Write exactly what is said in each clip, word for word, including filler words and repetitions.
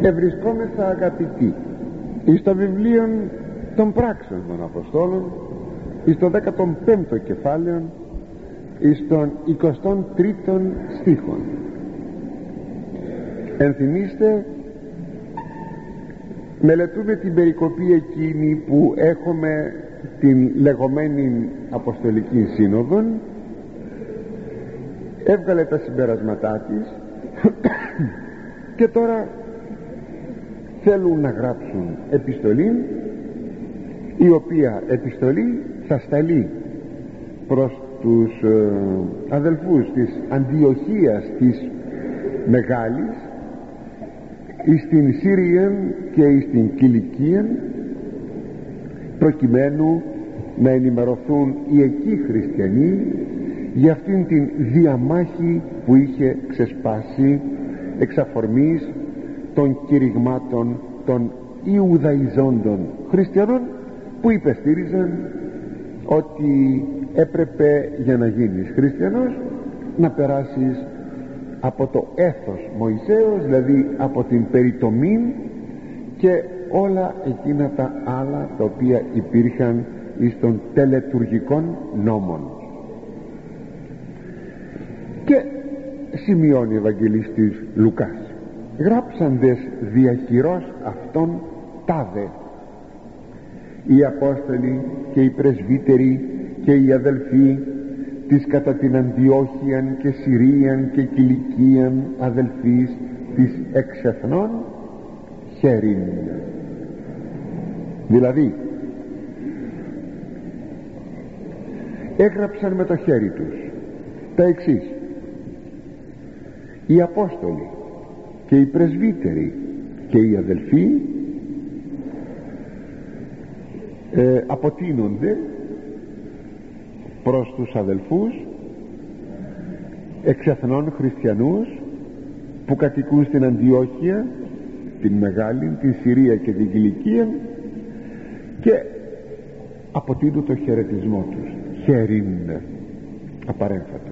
Ευρισκόμεθα, αγαπητοί, εις το βιβλίο των πράξεων των Αποστόλων, εις το δέκατον πέμπτο κεφάλαιο, εις τον εικοστόν τρίτον στίχον. Ενθυμίστε, μελετούμε την περικοπή εκείνη που έχουμε την λεγόμενη Αποστολική Σύνοδον, έβγαλε τα συμπερασματά της και τώρα θέλουν να γράψουν επιστολή, η οποία επιστολή θα σταλεί προς τους ε, αδελφούς της Αντιοχίας της Μεγάλης, εις την Σύρια και εις την Κιλικία, προκειμένου να ενημερωθούν οι εκεί χριστιανοί για αυτήν την διαμάχη που είχε ξεσπάσει εξ αφορμής των κηρυγμάτων των Ιουδαϊζόντων χριστιανών, που υπεστήριζαν ότι έπρεπε για να γίνεις χριστιανός να περάσεις από το έθος Μωυσέως, δηλαδή από την περιτομή και όλα εκείνα τα άλλα τα οποία υπήρχαν εις των τελετουργικών νόμων. Και σημειώνει ο Ευαγγελιστής Λουκάς: γράψαντες διαχειρός αυτών τάδε οι Απόστολοι και οι πρεσβύτεροι και οι αδελφοί της κατά την Αντιόχειαν και Συρίαν και Κιλικίαν αδελφής της εξεθνών χέριν. Δηλαδή έγραψαν με το χέρι τους τα εξής: οι Απόστολοι και οι πρεσβύτεροι και οι αδελφοί ε, αποτείνονται προς τους αδελφούς εξεθνών χριστιανούς που κατοικούν στην Αντιόχεια, την Μεγάλη, την Συρία και την Κιλικία, και αποτείνουν το χαιρετισμό τους, χέριν, απαρέμφατο.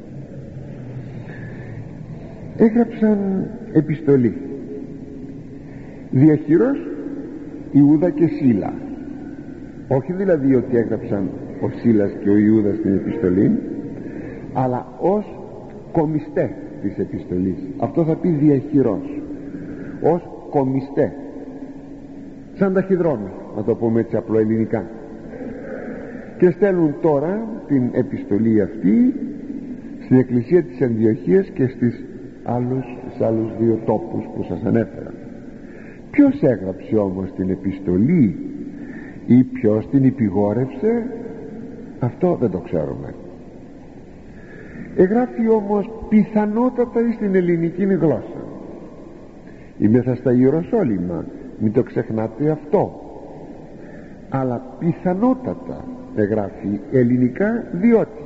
Έγραψαν επιστολή διαχειρός Ιούδα και Σίλα, όχι δηλαδή ότι έγραψαν ο Σίλας και ο Ιούδας την επιστολή, αλλά ως κομιστέ της επιστολής. Αυτό θα πει διαχειρός, ως κομιστέ, σαν ταχυδρόμοι, να το πούμε έτσι απλοελληνικά. Και στέλνουν τώρα την επιστολή αυτή στην εκκλησία της Αντιοχίας και στις άλλους, στις άλλους δύο τόπους που σας ανέφερα. Ποιος έγραψε όμως την επιστολή ή ποιος την υπηγόρευσε, αυτό δεν το ξέρουμε. Εγγράφει όμως πιθανότατα στην ελληνική γλώσσα. Είμεθα στα Ιεροσόλυμα, μην το ξεχνάτε αυτό, αλλά πιθανότατα εγγράφει ελληνικά, διότι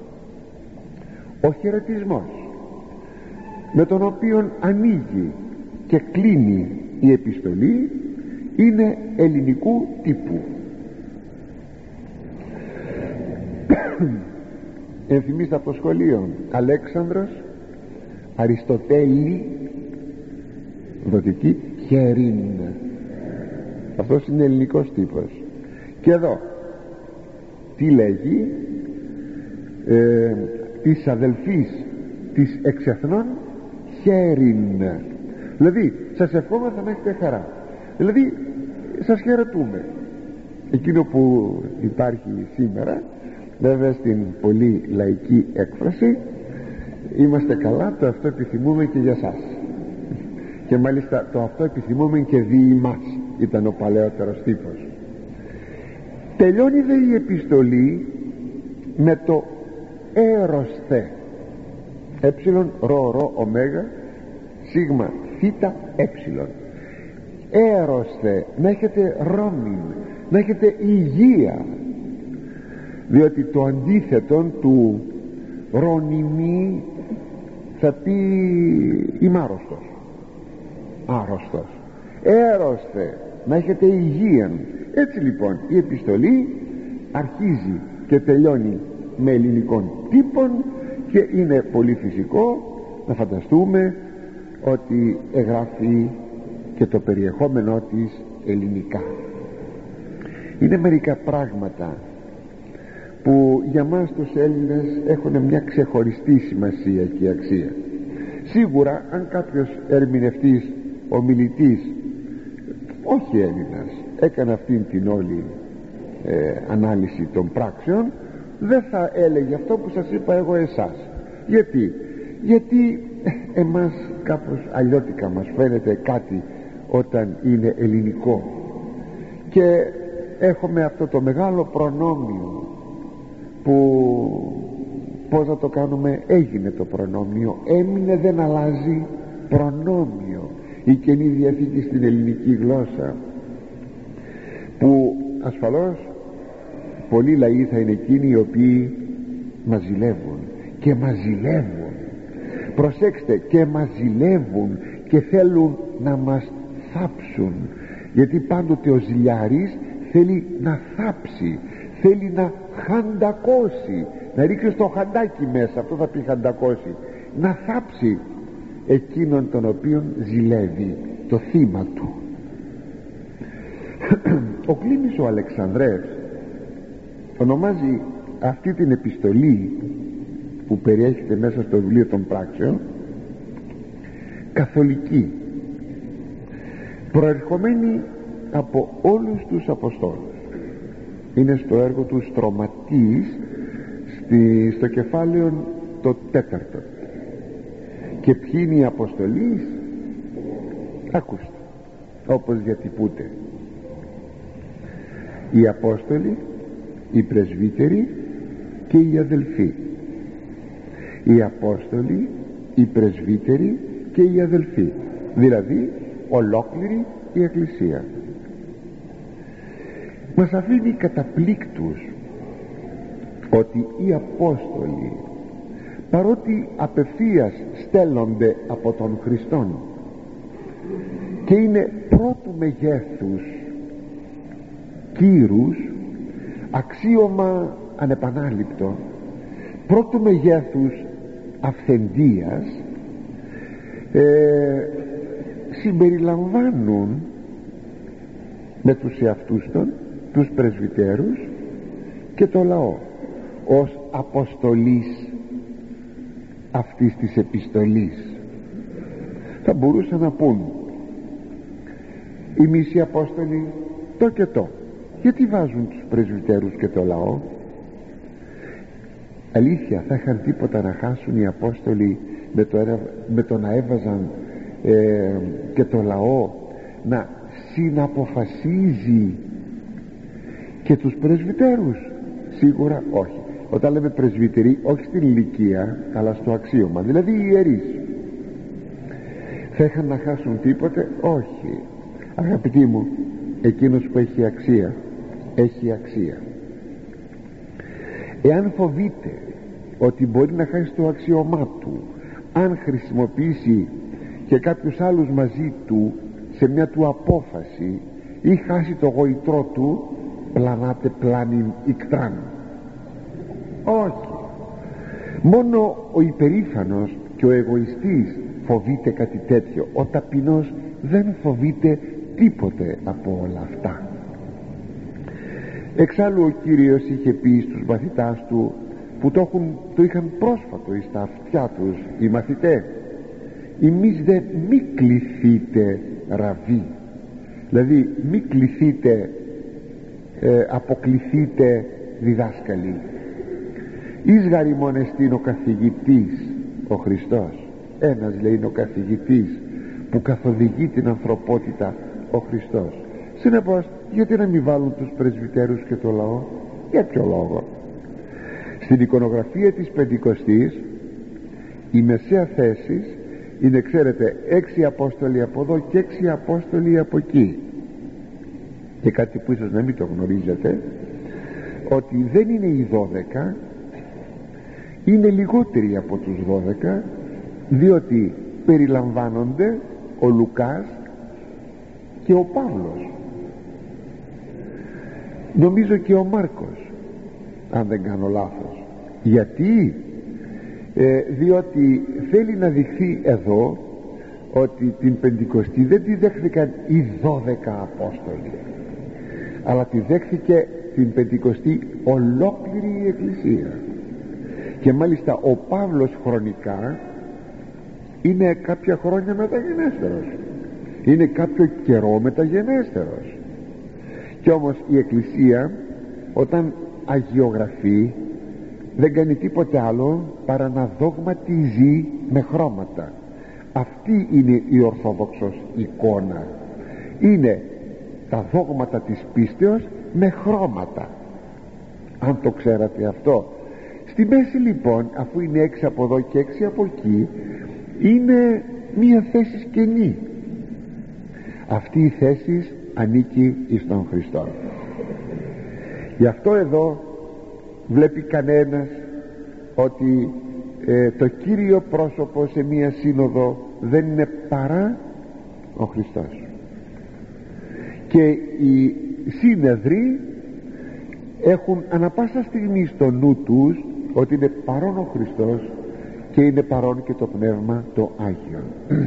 ο χαιρετισμός με τον οποίο ανοίγει και κλείνει η επιστολή είναι ελληνικού τύπου. Ενθυμίστε από το σχολείο: Αλέξανδρος, Αριστοτέλη, δοτική, χερήν. Αυτός είναι ελληνικός τύπος. Και εδώ τι λέγει? Ε, της αδελφής της εξεθνών χέριν. Δηλαδή σας ευχόμαστε να έχετε χαρά, δηλαδή σας χαιρετούμε. Εκείνο που υπάρχει σήμερα, βέβαια στην πολύ λαϊκή έκφραση, είμαστε καλά, το αυτό επιθυμούμε και για σας, και μάλιστα το αυτό επιθυμούμε και δι' μας, ήταν ο παλαιότερος τύπος. Τελειώνει δε η επιστολή με το έρωστε, έψιλον ρο ρο ωμέγα σίγμα θήτα έψιλον. Έρωστε, να έχετε ρόμην, να έχετε υγεία, διότι το αντίθετο του ρονιμή θα πει είμαι άρρωστος, άρρωστος. Έρωστε, να έχετε υγεία. Έτσι λοιπόν η επιστολή αρχίζει και τελειώνει με ελληνικών τύπων, και είναι πολύ φυσικό να φανταστούμε ότι εγγράφει και το περιεχόμενό της ελληνικά. Είναι μερικά πράγματα που για μας τους Έλληνες έχουν μια ξεχωριστή σημασία και αξία. Σίγουρα αν κάποιος ερμηνευτής, ομιλητής, όχι Έλληνας, έκανε αυτήν την όλη ε, ανάλυση των πράξεων, δεν θα έλεγε αυτό που σας είπα εγώ εσάς. Γιατί γιατί εμάς κάπως αλλιώτικα μας φαίνεται κάτι όταν είναι ελληνικό, και έχουμε αυτό το μεγάλο προνόμιο που, πώς να το κάνουμε, έγινε το προνόμιο, έμεινε, δεν αλλάζει, προνόμιο η Καινή Διαθήκη στην ελληνική γλώσσα, που ασφαλώς πολλοί λαοί θα είναι εκείνοι οι οποίοι μας ζηλεύουν και μας ζηλεύουν, προσέξτε, και μας ζηλεύουν και θέλουν να μας θάψουν, γιατί πάντοτε ο ζηλιάρης θέλει να θάψει, θέλει να χαντακώσει, να ρίξει στο χαντάκι μέσα, αυτό θα πει χαντακώσει, να θάψει εκείνον τον οποίον ζηλεύει, το θύμα του. Ο Κλήμης ο Αλεξανδρεύς ονομάζει αυτή την επιστολή που περιέχεται μέσα στο βιβλίο των πράξεων καθολική, προερχομένη από όλους τους Αποστόλους. Είναι στο έργο του Στρωματής, στη, στο κεφάλαιο το τέταρτο. Και ποιοι είναι οι Αποστολείς? Ακούστε όπως διατυπούται: οι Απόστολοι, οι Πρεσβύτεροι και οι αδελφοί. Οι Απόστολοι, οι Πρεσβύτεροι και οι αδελφοί, δηλαδή ολόκληρη η Εκκλησία. Μας αφήνει καταπλήκτους ότι οι Απόστολοι, παρότι απευθείας στέλνονται από τον Χριστόν και είναι πρώτου μεγέθους κύρους, αξίωμα ανεπανάληπτο, πρώτου μεγέθους αυθεντίας, ε, συμπεριλαμβάνουν με τους εαυτούς των τους πρεσβυτέρους και το λαό ως αποστολής αυτής της επιστολής. Θα μπορούσαν να πούν οι μισοί Απόστολοι το και το, γιατί βάζουν τους πρεσβυτέρους και το λαό? Αλήθεια, θα είχαν τίποτα να χάσουν οι Απόστολοι με το, με το να έβαζαν ε, και το λαό να συναποφασίζει και τους πρεσβυτέρους? Σίγουρα όχι. Όταν λέμε πρεσβύτεροι, όχι στην ηλικία αλλά στο αξίωμα, δηλαδή οι ιερείς. Θα είχαν να χάσουν τίποτε? Όχι. Αγαπητοί μου, εκείνος που έχει αξία έχει αξία. Εάν φοβείται ότι μπορεί να χάσει το αξίωμά του αν χρησιμοποιήσει και κάποιους άλλους μαζί του σε μια του απόφαση ή χάσει το γοητρό του, πλανάτε πλάνιν ικτράν. Όχι. Μόνο ο υπερήφανος και ο εγωιστής φοβείται κάτι τέτοιο. Ο ταπεινός δεν φοβείται τίποτε από όλα αυτά. Εξάλλου ο Κύριος είχε πει στους μαθητάς του, που το, έχουν, το είχαν πρόσφατο εις τα αυτιά τους οι μαθητές, «Εμείς δε μη κληθείτε ραβί», δηλαδή μη κληθείτε, ε, αποκληθείτε διδάσκαλοι. «Εις γαριμόν εστίν ο καθηγητής ο Χριστός». Ένας λέει είναι ο καθηγητής που καθοδηγεί την ανθρωπότητα, ο Χριστός. Συνεπώς, γιατί να μην βάλουν τους πρεσβυτέρους και το λαό? Για ποιο λόγο? Στην εικονογραφία της Πεντηκοστής η μεσαία θέση είναι, ξέρετε, έξι Απόστολοι από εδώ και έξι Απόστολοι από εκεί. Και κάτι που ίσως να μην το γνωρίζετε, ότι δεν είναι οι δώδεκα, είναι λιγότεροι από τους δώδεκα, διότι περιλαμβάνονται ο Λουκάς και ο Παύλος, νομίζω και ο Μάρκος, αν δεν κάνω λάθος. Γιατί? Ε, διότι θέλει να δειχθεί εδώ ότι την Πεντηκοστή δεν τη δέχθηκαν οι δώδεκα Απόστολοι, αλλά τη δέχθηκε την Πεντηκοστή ολόκληρη η Εκκλησία. Και μάλιστα ο Παύλος χρονικά είναι κάποια χρόνια μεταγενέστερος, είναι κάποιο καιρό μεταγενέστερος. Και όμως η Εκκλησία όταν αγιογραφεί δεν κάνει τίποτε άλλο παρά να δογματίζει με χρώματα. Αυτή είναι η ορθόδοξος εικόνα, είναι τα δόγματα της πίστεως με χρώματα, αν το ξέρατε αυτό. Στη μέση λοιπόν, αφού είναι έξι από εδώ και έξι από εκεί, είναι μία θέση σκενή. Αυτή η θέση ανήκει εις τον Χριστό. Γι' αυτό εδώ βλέπει κανένας ότι ε, το κύριο πρόσωπο σε μία σύνοδο δεν είναι παρά ο Χριστός. Και οι σύνεδροι έχουν ανα πάσα στιγμή στο νου τους ότι είναι παρόν ο Χριστός και είναι παρόν και το Πνεύμα το Άγιο.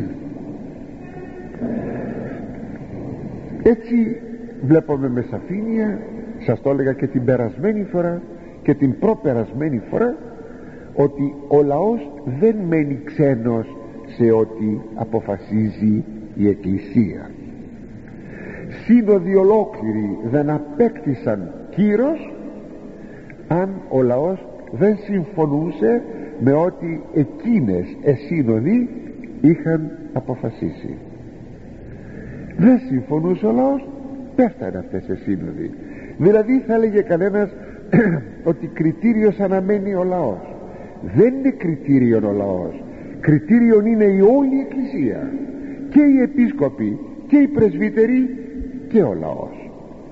Έτσι βλέπουμε με σαφήνεια, σας το έλεγα και την περασμένη φορά και την προπερασμένη φορά, ότι ο λαός δεν μένει ξένος σε ό,τι αποφασίζει η Εκκλησία. Σύνοδοι ολόκληροι δεν απέκτησαν κύρος αν ο λαός δεν συμφωνούσε με ό,τι εκείνες εσύνοδοι είχαν αποφασίσει. Δεν συμφωνούσε ο λαός, πέφτανε αυτές οι σύνοδοι. Δηλαδή θα έλεγε κανένας ότι κριτήριος αναμένει ο λαός. Δεν είναι κριτήριον ο λαός, κριτήριον είναι η όλη Εκκλησία, και οι επίσκοποι και οι πρεσβύτεροι και ο λαός.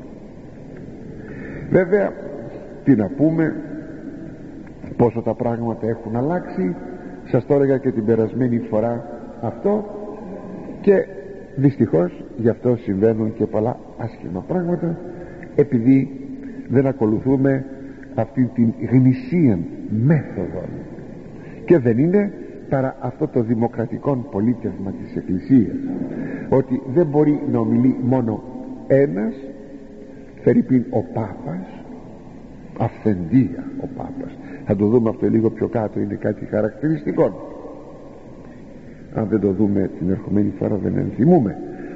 Βέβαια τι να πούμε, πόσο τα πράγματα έχουν αλλάξει, σας το έλεγα και την περασμένη φορά αυτό, και δυστυχώς γι' αυτό συμβαίνουν και πολλά άσχημα πράγματα, επειδή δεν ακολουθούμε αυτή την γνησία μέθοδο, και δεν είναι παρά αυτό το δημοκρατικό πολίτευμα της Εκκλησίας, ότι δεν μπορεί να ομιλεί μόνο ένας, φερειπίν ο Πάπας, αυθεντία ο Πάπας. Θα το δούμε αυτό λίγο πιο κάτω, είναι κάτι χαρακτηριστικό. Αν δεν το δούμε την ερχομένη φορά δεν ενθυμούμε.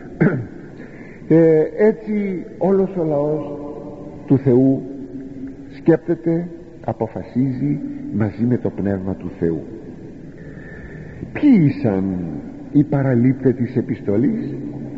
ε, έτσι όλος ο λαός του Θεού σκέπτεται, αποφασίζει μαζί με το Πνεύμα του Θεού. Ποιοι ήσαν οι παραλήπτες της επιστολής?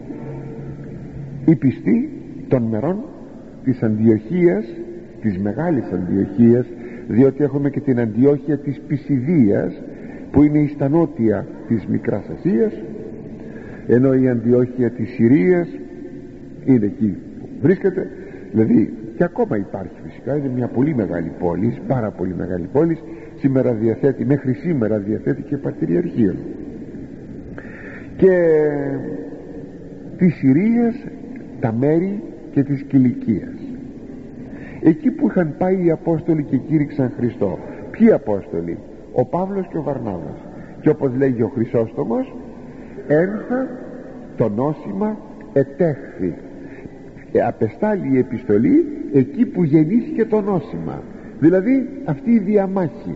Οι πιστοί των μερών της Αντιοχίας, της μεγάλης Αντιοχίας, διότι έχουμε και την Αντιόχεια της Πισιδίας που είναι η στα νότια της Μικράς Ασίας, ενώ η Αντιόχεια της Συρίας είναι εκεί που βρίσκεται, δηλαδή και ακόμα υπάρχει φυσικά, είναι μια πολύ μεγάλη πόλη, πάρα πολύ μεγάλη πόλη, σήμερα διαθέτει, μέχρι σήμερα διαθέτει και πατριαρχείο. Και της Συρίας, τα μέρη και της Κιλικίας, εκεί που είχαν πάει οι Απόστολοι και κήρυξαν Χριστό. Ποιοι Απόστολοι? Ο Παύλος και ο Βαρνάβας. Και όπως λέγει ο Χρυσόστομος, ένθα το νόσημα ετέχθη. ε, απεστάλλει η επιστολή εκεί που γεννήθηκε το νόσημα, δηλαδή αυτή η διαμάχη.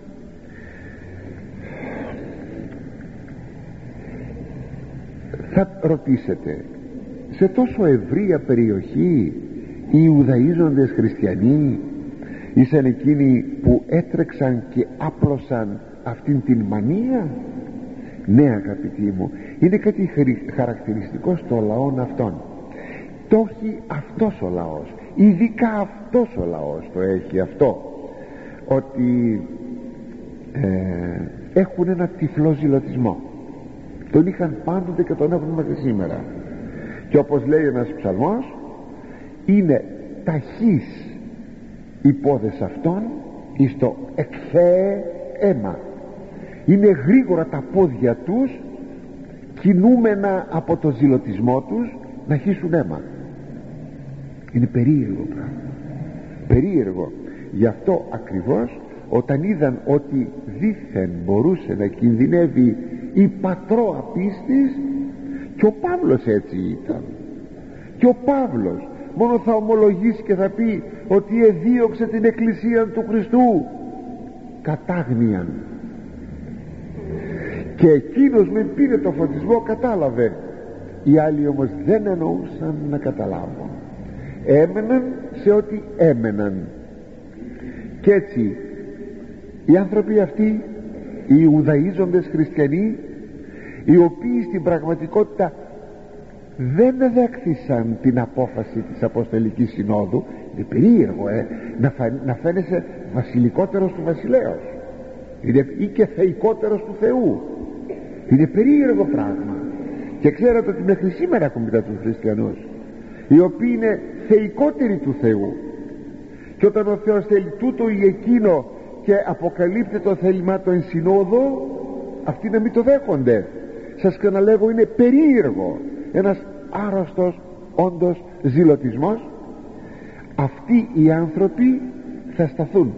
Θα ρωτήσετε, σε τόσο ευρεία περιοχή οι Ιουδαίζοντες χριστιανοί ήσαν εκείνοι που έτρεξαν και άπλωσαν αυτήν την μανία? Ναι αγαπητοί μου, είναι κάτι χαρακτηριστικό στο λαό αυτόν. Το έχει αυτός ο λαός, ειδικά αυτός ο λαός το έχει αυτό, ότι ε, έχουν ένα τυφλό ζηλωτισμό. Τον είχαν πάντοτε και τον έχουν μέχρι σήμερα. Και όπως λέει ένας ψαλμός, είναι ταχύς οι πόδες αυτών εις το εκθέε αίμα. Είναι γρήγορα τα πόδια τους, κινούμενα από το ζηλωτισμό τους, να χύσουν αίμα. Είναι περίεργο πράγμα, περίεργο. Γι' αυτό ακριβώς όταν είδαν ότι δήθεν μπορούσε να κινδυνεύει η πατρό απίστης. Και ο Παύλος έτσι ήταν. Και ο Παύλος μόνο θα ομολογήσει και θα πει ότι εδίωξε την εκκλησία του Χριστού κατάγνοιαν. Και εκείνος με πήρε το φωτισμό, κατάλαβε. Οι άλλοι όμως δεν εννοούσαν να καταλάβουν, έμεναν σε ό,τι έμεναν. Και έτσι οι άνθρωποι αυτοί, οι Ιουδαίζοντες χριστιανοί, οι οποίοι στην πραγματικότητα δεν δέχθησαν την απόφαση της Αποστολικής Συνόδου, είναι περίεργο ε, να, φα... να φαίνεσαι βασιλικότερος του βασιλέως, είναι... ή και θεϊκότερος του Θεού. Είναι περίεργο πράγμα. Και ξέρετε ότι μέχρι σήμερα έχουμε μετά τους χριστιανούς οι οποίοι είναι θεϊκότεροι του Θεού, και όταν ο Θεός θέλει τούτο ή εκείνο και αποκαλύπτει το θέλημά του εν συνόδο, αυτοί να μην το δέχονται. Σας ξαναλέγω, είναι περίεργο, ένας άρρωστος όντως ζηλωτισμός. Αυτοί οι άνθρωποι θα σταθούν.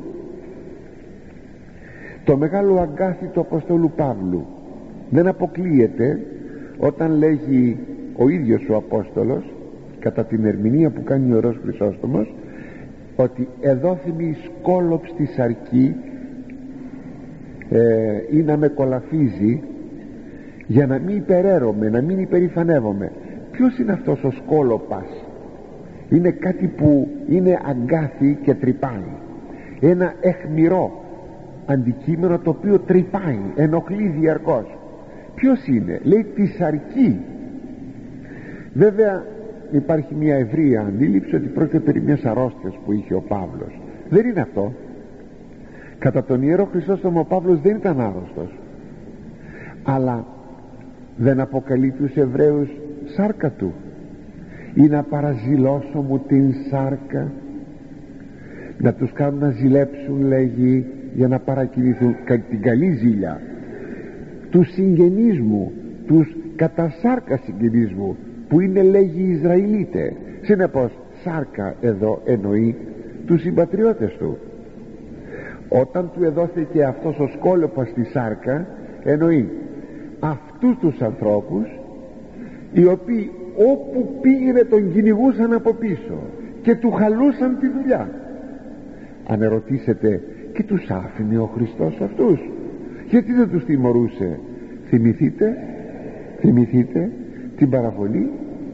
Το μεγάλο αγκάθι του Αποστόλου Παύλου δεν αποκλείεται όταν λέγει ο ίδιος ο Απόστολος κατά την ερμηνεία που κάνει ο Ιερός Χρυσόστομος ότι εδόθημη σκόλοψ στη σαρκή ε, ή να με κολαφίζει για να μην υπεραίρομαι, να μην υπερηφανεύομαι. Ποιος είναι αυτός ο σκόλοπας? Είναι κάτι που είναι αγκάθι και τρυπάει, ένα αιχμηρό αντικείμενο το οποίο τρυπάει, ενοχλεί διαρκώς. Ποιος είναι? Λέει τη σαρκή. Βέβαια υπάρχει μια ευρεία αντίληψη ότι πρόκειται περί μιας αρρώστιας που είχε ο Παύλος. Δεν είναι αυτό. Κατά τον Ιερό Χρυσόστομο ο Παύλος δεν ήταν άρρωστος, αλλά δεν αποκαλεί τους Εβραίους σάρκα του, ή να παραζηλώσω μου την σάρκα, να τους κάνουν να ζηλέψουν, λέγει, για να παρακινηθούν την καλή ζήλια, τους συγγενείς μου, τους κατά σάρκα συγγενείς μου, που είναι, λέγει, Ισραηλίτες. Συνεπώς σάρκα εδώ εννοεί τους συμπατριώτες του. Όταν του εδόθηκε αυτός ο σκόλοπος στη σάρκα, εννοεί αυτούς τους ανθρώπους οι οποίοι όπου πήγαινε τον κυνηγούσαν από πίσω και του χαλούσαν τη δουλειά. Αν ερωτήσετε, και τους άφηνε ο Χριστός αυτούς? Γιατί δεν τους τιμωρούσε? Θυμηθείτε, θυμηθείτε την παραβολή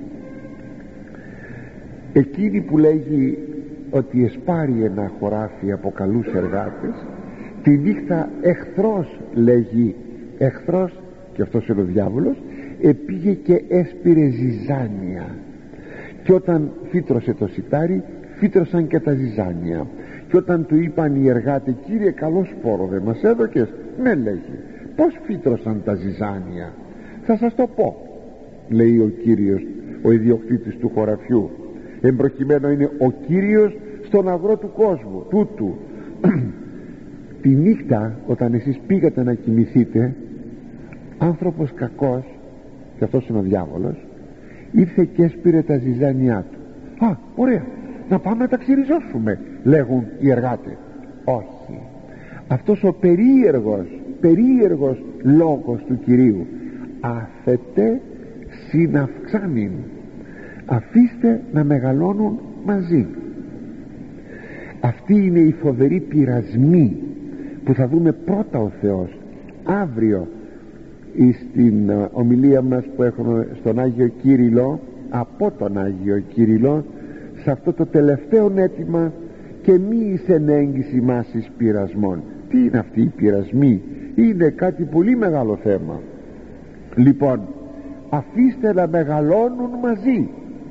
εκείνη που λέγει ότι εσπάρει ένα χωράφι από καλούς εργάτες, τη νύχτα εχθρός, λέγει, εχθρός, και αυτός είναι ο διάβολος, επήγε και έσπηρε ζυζάνια, και όταν φύτρωσε το σιτάρι φύτρωσαν και τα ζυζάνια. Και όταν του είπαν οι εργάτες, κύριε, καλό σπόρο δεν μας έδωκες? Ναι, λέγει. Πώς φύτρωσαν τα ζυζάνια? Θα σας το πω, λέει ο κύριος, ο ιδιοκτήτης του χωραφιού, εμπροκειμένο είναι ο κύριος στον αγρό του κόσμου τούτου. Τη νύχτα όταν εσείς πήγατε να κοιμηθείτε, άνθρωπος κακός, και αυτός είναι ο διάβολος, ήρθε και έσπηρε τα ζυζάνια του. Α, ωραία, να πάμε να τα ξυριζώσουμε, λέγουν οι εργάτες. Όχι, αυτός ο περίεργος περίεργος λόγος του Κυρίου, άφετε συναυξάμιν, αφήστε να μεγαλώνουν μαζί. Αυτή είναι η φοβερή πειρασμή που θα δούμε πρώτα ο Θεός αύριο στην ομιλία μας που έχουμε στον Άγιο Κύριλλο, από τον Άγιο Κύριλλο, σε αυτό το τελευταίο αίτημα, και μη εις ενέγγιση μας εις πειρασμών. Τι είναι αυτή η πειρασμή? Είναι κάτι πολύ μεγάλο θέμα. Λοιπόν, αφήστε να μεγαλώνουν μαζί.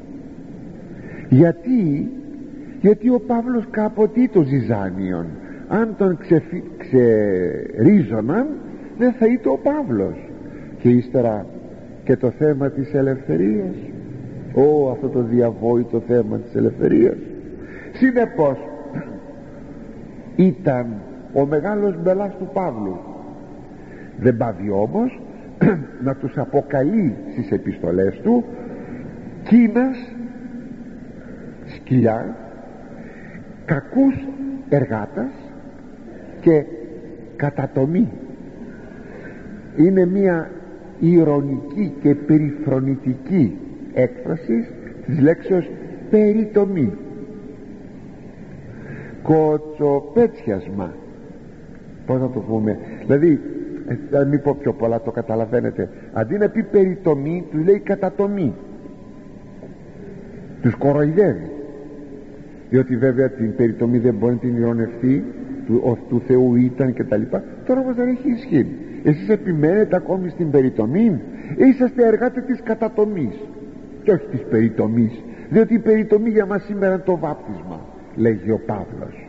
Γιατί? Γιατί ο Παύλος κάποτε το ζυζάνιον, αν τον ξεφυ... ξερίζωναν, δεν θα ήταν ο Παύλος. Και ύστερα και το θέμα της ελευθερίας. Ω, αυτό το διαβόητο θέμα της ελευθερίας. Συνεπώς ήταν ο μεγάλος μπελάς του Παύλου. Δεν πάβει όμως να τους αποκαλεί στις επιστολές του κίνας, σκυλιά, κακούς εργάτας και κατατομή. Είναι μια ηρωνική και περιφρονητική έκφραση της λέξεως περιτομή, κοτσοπέτσιασμα, πώς να το πούμε, δηλαδή να μην πω πιο πολλά, το καταλαβαίνετε, αντί να πει περιτομή του λέει κατατομή, τους κοροϊδεύει, διότι βέβαια την περιτομή δεν μπορεί να την ειρωνευτεί, του, ο, του Θεού ήταν και τα λοιπά. Τώρα όμως δεν έχει ισχύ. Εσείς επιμένετε ακόμη στην περιτομή, είσαστε εργάτες της κατατομής και όχι της περιτομής, διότι η περιτομή για μας σήμερα είναι το βάπτισμα, λέγει ο Παύλος.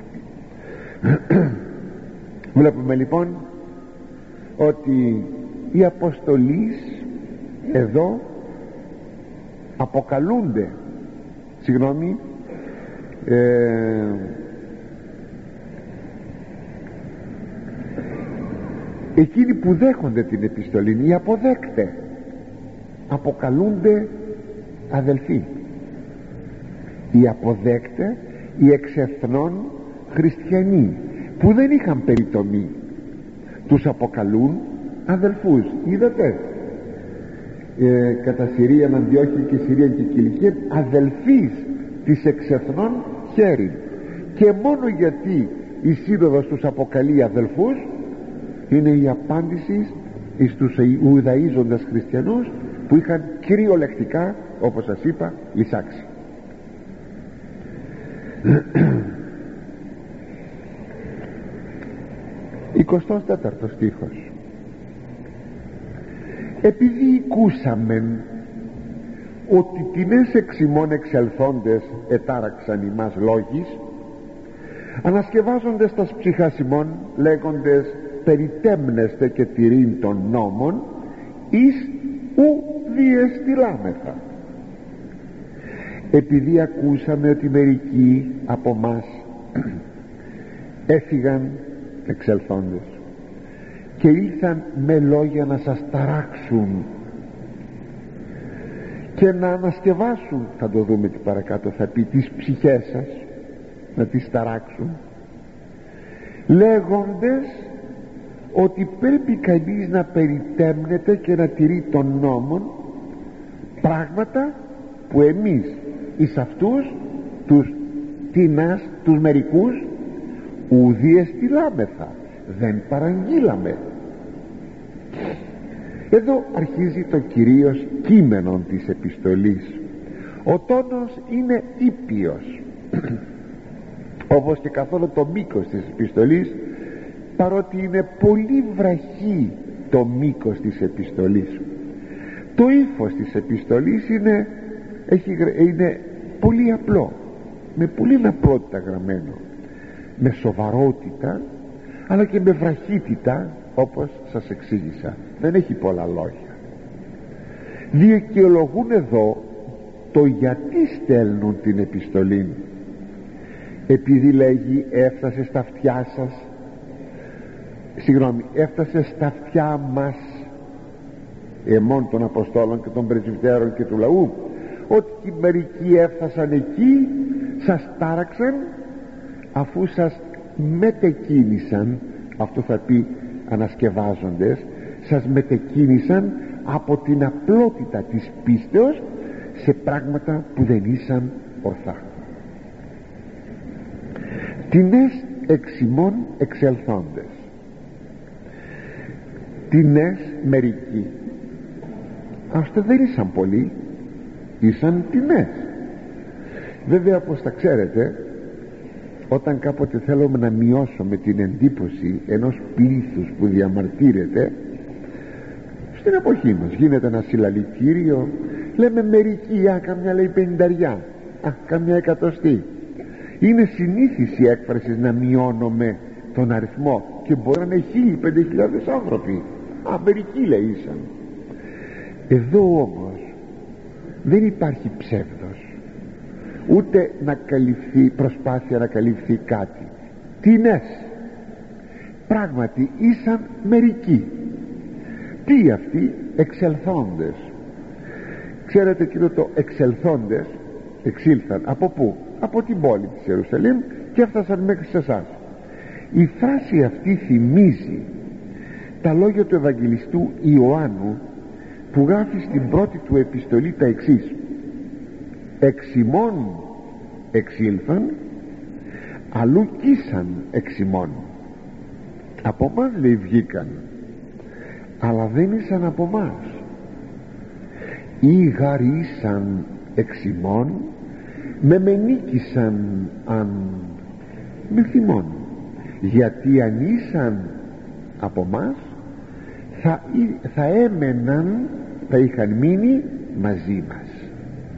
Βλέπουμε λοιπόν ότι οι αποστολείς εδώ αποκαλούνται, συγγνώμη, ε, εκείνοι που δέχονται την επιστολή, οι αποδέκτε, αποκαλούνται αδελφοί. Οι αποδέκτε, οι εξ-εθνών χριστιανοί που δεν είχαν περιτομή, τους αποκαλούν αδελφούς. Είδατε, ε, κατά Συρία, Αντιόχεια και Συρία και Κιλικία, αδελφείς της εξ-εθνών χέριν, και μόνο γιατί η σύνοδος τους αποκαλεί αδελφούς, είναι η απάντηση στους Ιουδαίζοντας χριστιανούς που είχαν κυριολεκτικά, όπως σας είπα, λυσάξει. εικοστός τέταρτος στίχος. Επειδή ακούσαμεν ότι τινές εξ ημών εξελθόντες ετάραξαν ημάς λόγης, ανασκευάζοντες τας ψυχάς ημών, λέγοντες περιτέμνεστε και τηρήν των νόμων, εις ου διεστηλάμεθα. Επειδή ακούσαμε ότι μερικοί από μας έφυγαν εξελθόντες και ήλθαν με λόγια να σας ταράξουν και να ανασκευάσουν, θα το δούμε τι παρακάτω θα πει, τις ψυχές σας, να τις ταράξουν, λέγοντες ότι πρέπει κανείς να περιτέμνεται και να τηρεί των νόμων, πράγματα που εμείς εις αυτούς τους τινάς, τους μερικούς, ουδί εστιλάμεθα, δεν παραγγείλαμε. Εδώ αρχίζει το κυρίως κείμενο της επιστολής. Ο τόνος είναι ήπιος όπως και καθόλου το μήκος της επιστολής, παρότι είναι πολύ βραχή το μήκος της επιστολής. Το ύφος της επιστολής είναι, έχει, είναι πολύ απλό, με πολύ απλότητα γραμμένο, με σοβαρότητα αλλά και με βραχύτητα, όπως σας εξήγησα. Δεν έχει πολλά λόγια. Δικαιολογούν εδώ το γιατί στέλνουν την επιστολή. Επειδή λέγει έφτασε στα αυτιά σας, συγγνώμη, έφτασε στα αυτιά μας, εμών των Αποστόλων και των πρεσβυτέρων και του λαού, ότι μερικοί έφτασαν εκεί, σας τάραξαν, αφού σας μετεκίνησαν, αυτό θα πει ανασκευάζοντες, σας μετεκίνησαν από την απλότητα της πίστεως σε πράγματα που δεν ήσαν ορθά. Τινές εξ ημών εξελθόντες, τινές μερικοί, αυτά δεν ήσαν πολλοί, ήσαν τινές. Βέβαια, όπως τα ξέρετε, όταν κάποτε θέλουμε να μειώσουμε την εντύπωση ενός πλήθους που διαμαρτύρεται, στην εποχή μας γίνεται ένα συλλαλητήριο, λέμε μερικοί, α, καμιά λέει πενηνταριά, α, καμιά εκατοστή. Είναι συνήθιση η έκφραση να μειώνουμε τον αριθμό, και μπορεί να είναι χίλιοι, πέντε χιλιάδες άνθρωποι, α, μερικοί λέει ήσαν. Εδώ όμως δεν υπάρχει ψεύδος, ούτε να καλυφθεί, προσπάθεια να καλυφθεί κάτι. Τινές, πράγματι ήσαν μερικοί. Τι αυτοί? Εξελθόντες. Ξέρετε εκείνο το εξελθόντες, εξήλθαν από πού? Από την πόλη της Ιερουσαλήμ και έφτασαν μέχρι σε εσάς. Η φράση αυτή θυμίζει τα λόγια του Ευαγγελιστού Ιωάννου που γράφει στην πρώτη του επιστολή τα εξής: εξιμών εξήλθαν, αλλού κοίσαν εξιμών. Από μας, λέει, βγήκαν, αλλά δεν ήσαν από μας. Ή γαρίσαν εξιμών, με μενίκησαν αν με θυμών. Γιατί αν ήσαν από μας, θα, θα έμεναν, θα είχαν μείνει μαζί μας.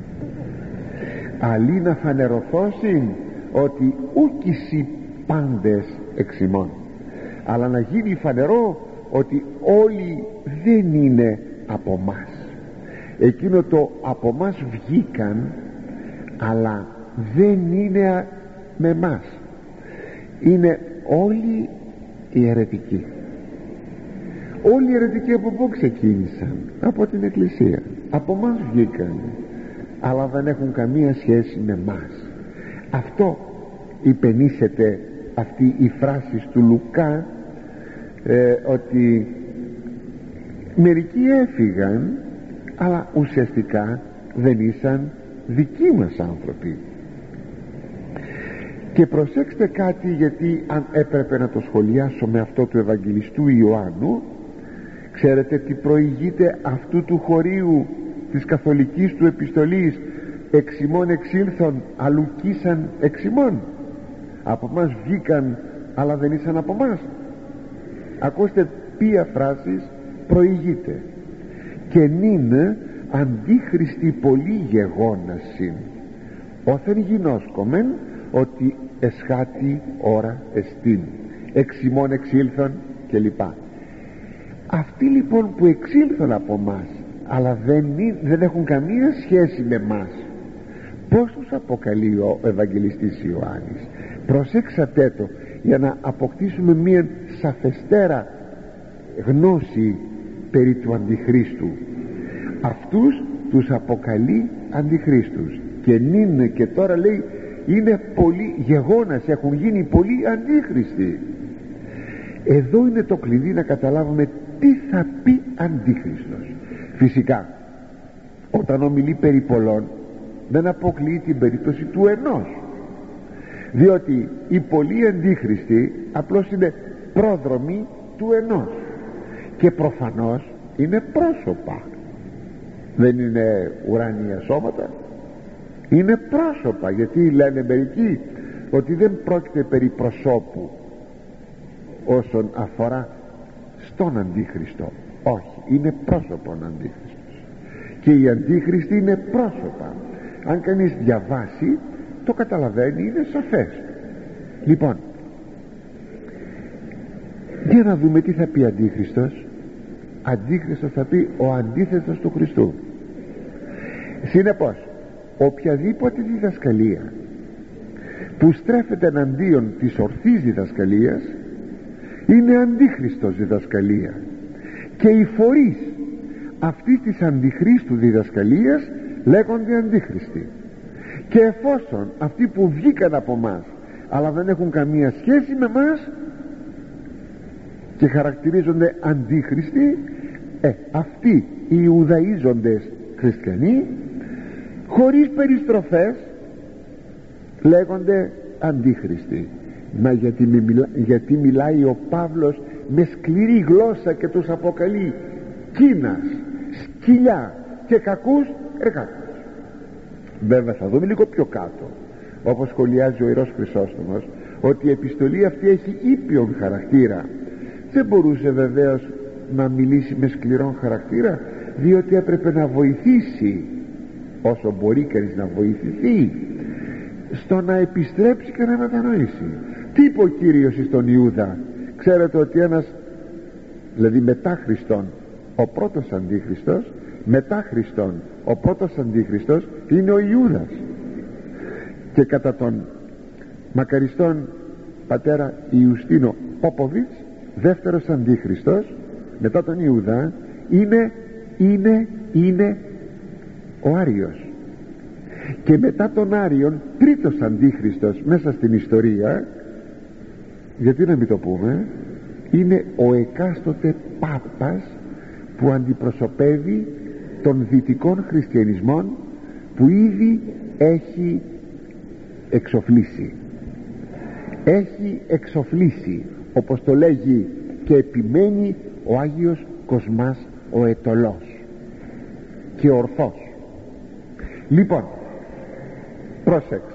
Αλλή να φανερωθώσιν ότι ούκησι πάντες εξιμών, αλλά να γίνει φανερό ότι όλοι δεν είναι από μας. Εκείνο το από μας βγήκαν, αλλά δεν είναι με μας. Είναι όλοι οι αιρετικοί. Όλοι οι αιρετικοί από πού ξεκίνησαν? Από την Εκκλησία. Από μας βγήκαν, αλλά δεν έχουν καμία σχέση με μας. Αυτό υπενήσεται αυτή η φράση του Λουκά, ε, ότι μερικοί έφυγαν, αλλά ουσιαστικά δεν ήσαν δικοί μας άνθρωποι. Και προσέξτε κάτι, γιατί αν έπρεπε να το σχολιάσω με αυτό του Ευαγγελιστού Ιωάννου, ξέρετε τι προηγείται αυτού του χωρίου της καθολικής του επιστολής? Εξιμών εξήλθον, αλλού κοίσαν εξιμών. Από μας βγήκαν, αλλά δεν ήσαν από μας. Ακούστε ποια φράσεις προηγείται: και νυν αντίχριστη πολύ γεγόνασιν, όθεν γινώσκομεν ότι εσχάτη ώρα εστίν, εξιμών εξήλθον κλπ. Αυτοί λοιπόν που εξήλθαν από μας, αλλά δεν, δεν έχουν καμία σχέση με μας, πώς τους αποκαλεί ο Ευαγγελιστής Ιωάννης? Προσέξατε το, για να αποκτήσουμε μία σαφεστέρα γνώση περί του Αντιχρίστου. Αυτούς τους αποκαλεί Αντιχρίστους. Και νυν, και τώρα λέει, είναι πολλοί γεγόνας, έχουν γίνει πολλοί αντίχριστοι. Εδώ είναι το κλειδί να καταλάβουμε τι θα πει Αντίχριστος. Φυσικά όταν ομιλεί περί πολλών, δεν αποκλείει την περίπτωση του ενός, διότι οι πολλοί αντίχριστοι απλώς είναι πρόδρομοι του ενός, και προφανώς είναι πρόσωπα, δεν είναι ουράνια σώματα, είναι πρόσωπα. Γιατί λένε μερικοί ότι δεν πρόκειται περί προσώπου όσον αφορά στον Αντίχριστο. Όχι, είναι πρόσωπον Αντίχριστος, και οι Αντίχριστοι είναι πρόσωπα. Αν κανείς διαβάσει το καταλαβαίνει, είναι σαφές. Λοιπόν, για να δούμε τι θα πει Αντίχριστος. Αντίχριστος θα πει ο αντίθετος του Χριστού. Συνεπώς, οποιαδήποτε διδασκαλία που στρέφεται εναντίον της ορθής διδασκαλίας είναι αντίχριστος διδασκαλία, και οι φορείς αυτής της αντιχρίστου διδασκαλίας λέγονται αντίχριστοι. Και εφόσον αυτοί που βγήκαν από μας αλλά δεν έχουν καμία σχέση με μας και χαρακτηρίζονται αντίχριστοι, ε, αυτοί οι Ιουδαίζοντες χριστιανοί χωρίς περιστροφές λέγονται αντίχριστοι. Μα γιατί, μιλά, γιατί μιλάει ο Παύλος με σκληρή γλώσσα και τους αποκαλεί κίνας, σκυλιά και κακούς εργάτες. Βέβαια θα δούμε λίγο πιο κάτω, όπως σχολιάζει ο Ιερός Χρυσόστομος, ότι η επιστολή αυτή έχει ήπιον χαρακτήρα. Δεν μπορούσε βεβαίως να μιλήσει με σκληρόν χαρακτήρα, διότι έπρεπε να βοηθήσει όσο μπορεί κανείς να βοηθηθεί στο να επιστρέψει και να μετανοήσει. Τι είπε ο Κύριος στον Ιούδα? Ξέρετε ότι ένας, δηλαδή μετά Χριστόν ο πρώτος Αντίχριστος, μετά Χριστόν ο πρώτος Αντίχριστος είναι ο Ιούδας, και κατά τον μακαριστόν πατέρα Ιουστίνο Πόποβιτς, δεύτερος Αντίχριστος μετά τον Ιούδα είναι είναι είναι ο Άριος, και μετά τον Άριον τρίτος Αντίχριστος μέσα στην ιστορία, γιατί να μην το πούμε, είναι ο εκάστοτε Πάπας που αντιπροσωπεύει των δυτικών χριστιανισμών που ήδη έχει εξοφλήσει έχει εξοφλήσει, όπως το λέγει και επιμένει ο Άγιος Κοσμάς ο Αιτωλός, και ορθός. Λοιπόν, πρόσεξτε,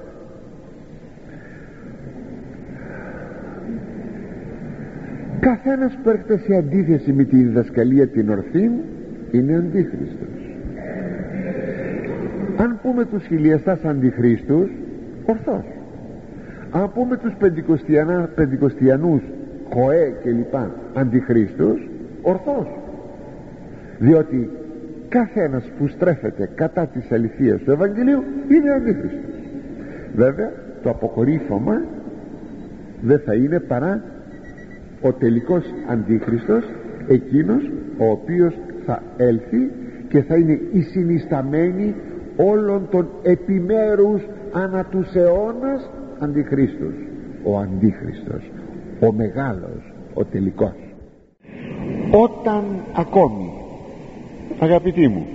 καθένας που έρχεται σε αντίθεση με τη διδασκαλία την ορθή είναι αντίχριστος. Αν πούμε τους χιλιαστάς αντιχρίστους, ορθός. Αν πούμε τους πεντηκοστιανούς Χοέ και λοιπά αντιχρίστους, ορθός. Διότι καθένας που στρέφεται κατά της αληθείας του Ευαγγελίου είναι αντίχριστος. Βέβαια το αποκορύφωμα δεν θα είναι παρά ο τελικός αντίχριστος, εκείνος ο οποίος θα έλθει και θα είναι η συνισταμένη όλων των επιμέρους ανά τους αιώνας αντιχρίστους, ο αντίχριστος, ο μεγάλος, ο τελικός. Όταν ακόμη, αγαπητοί μου,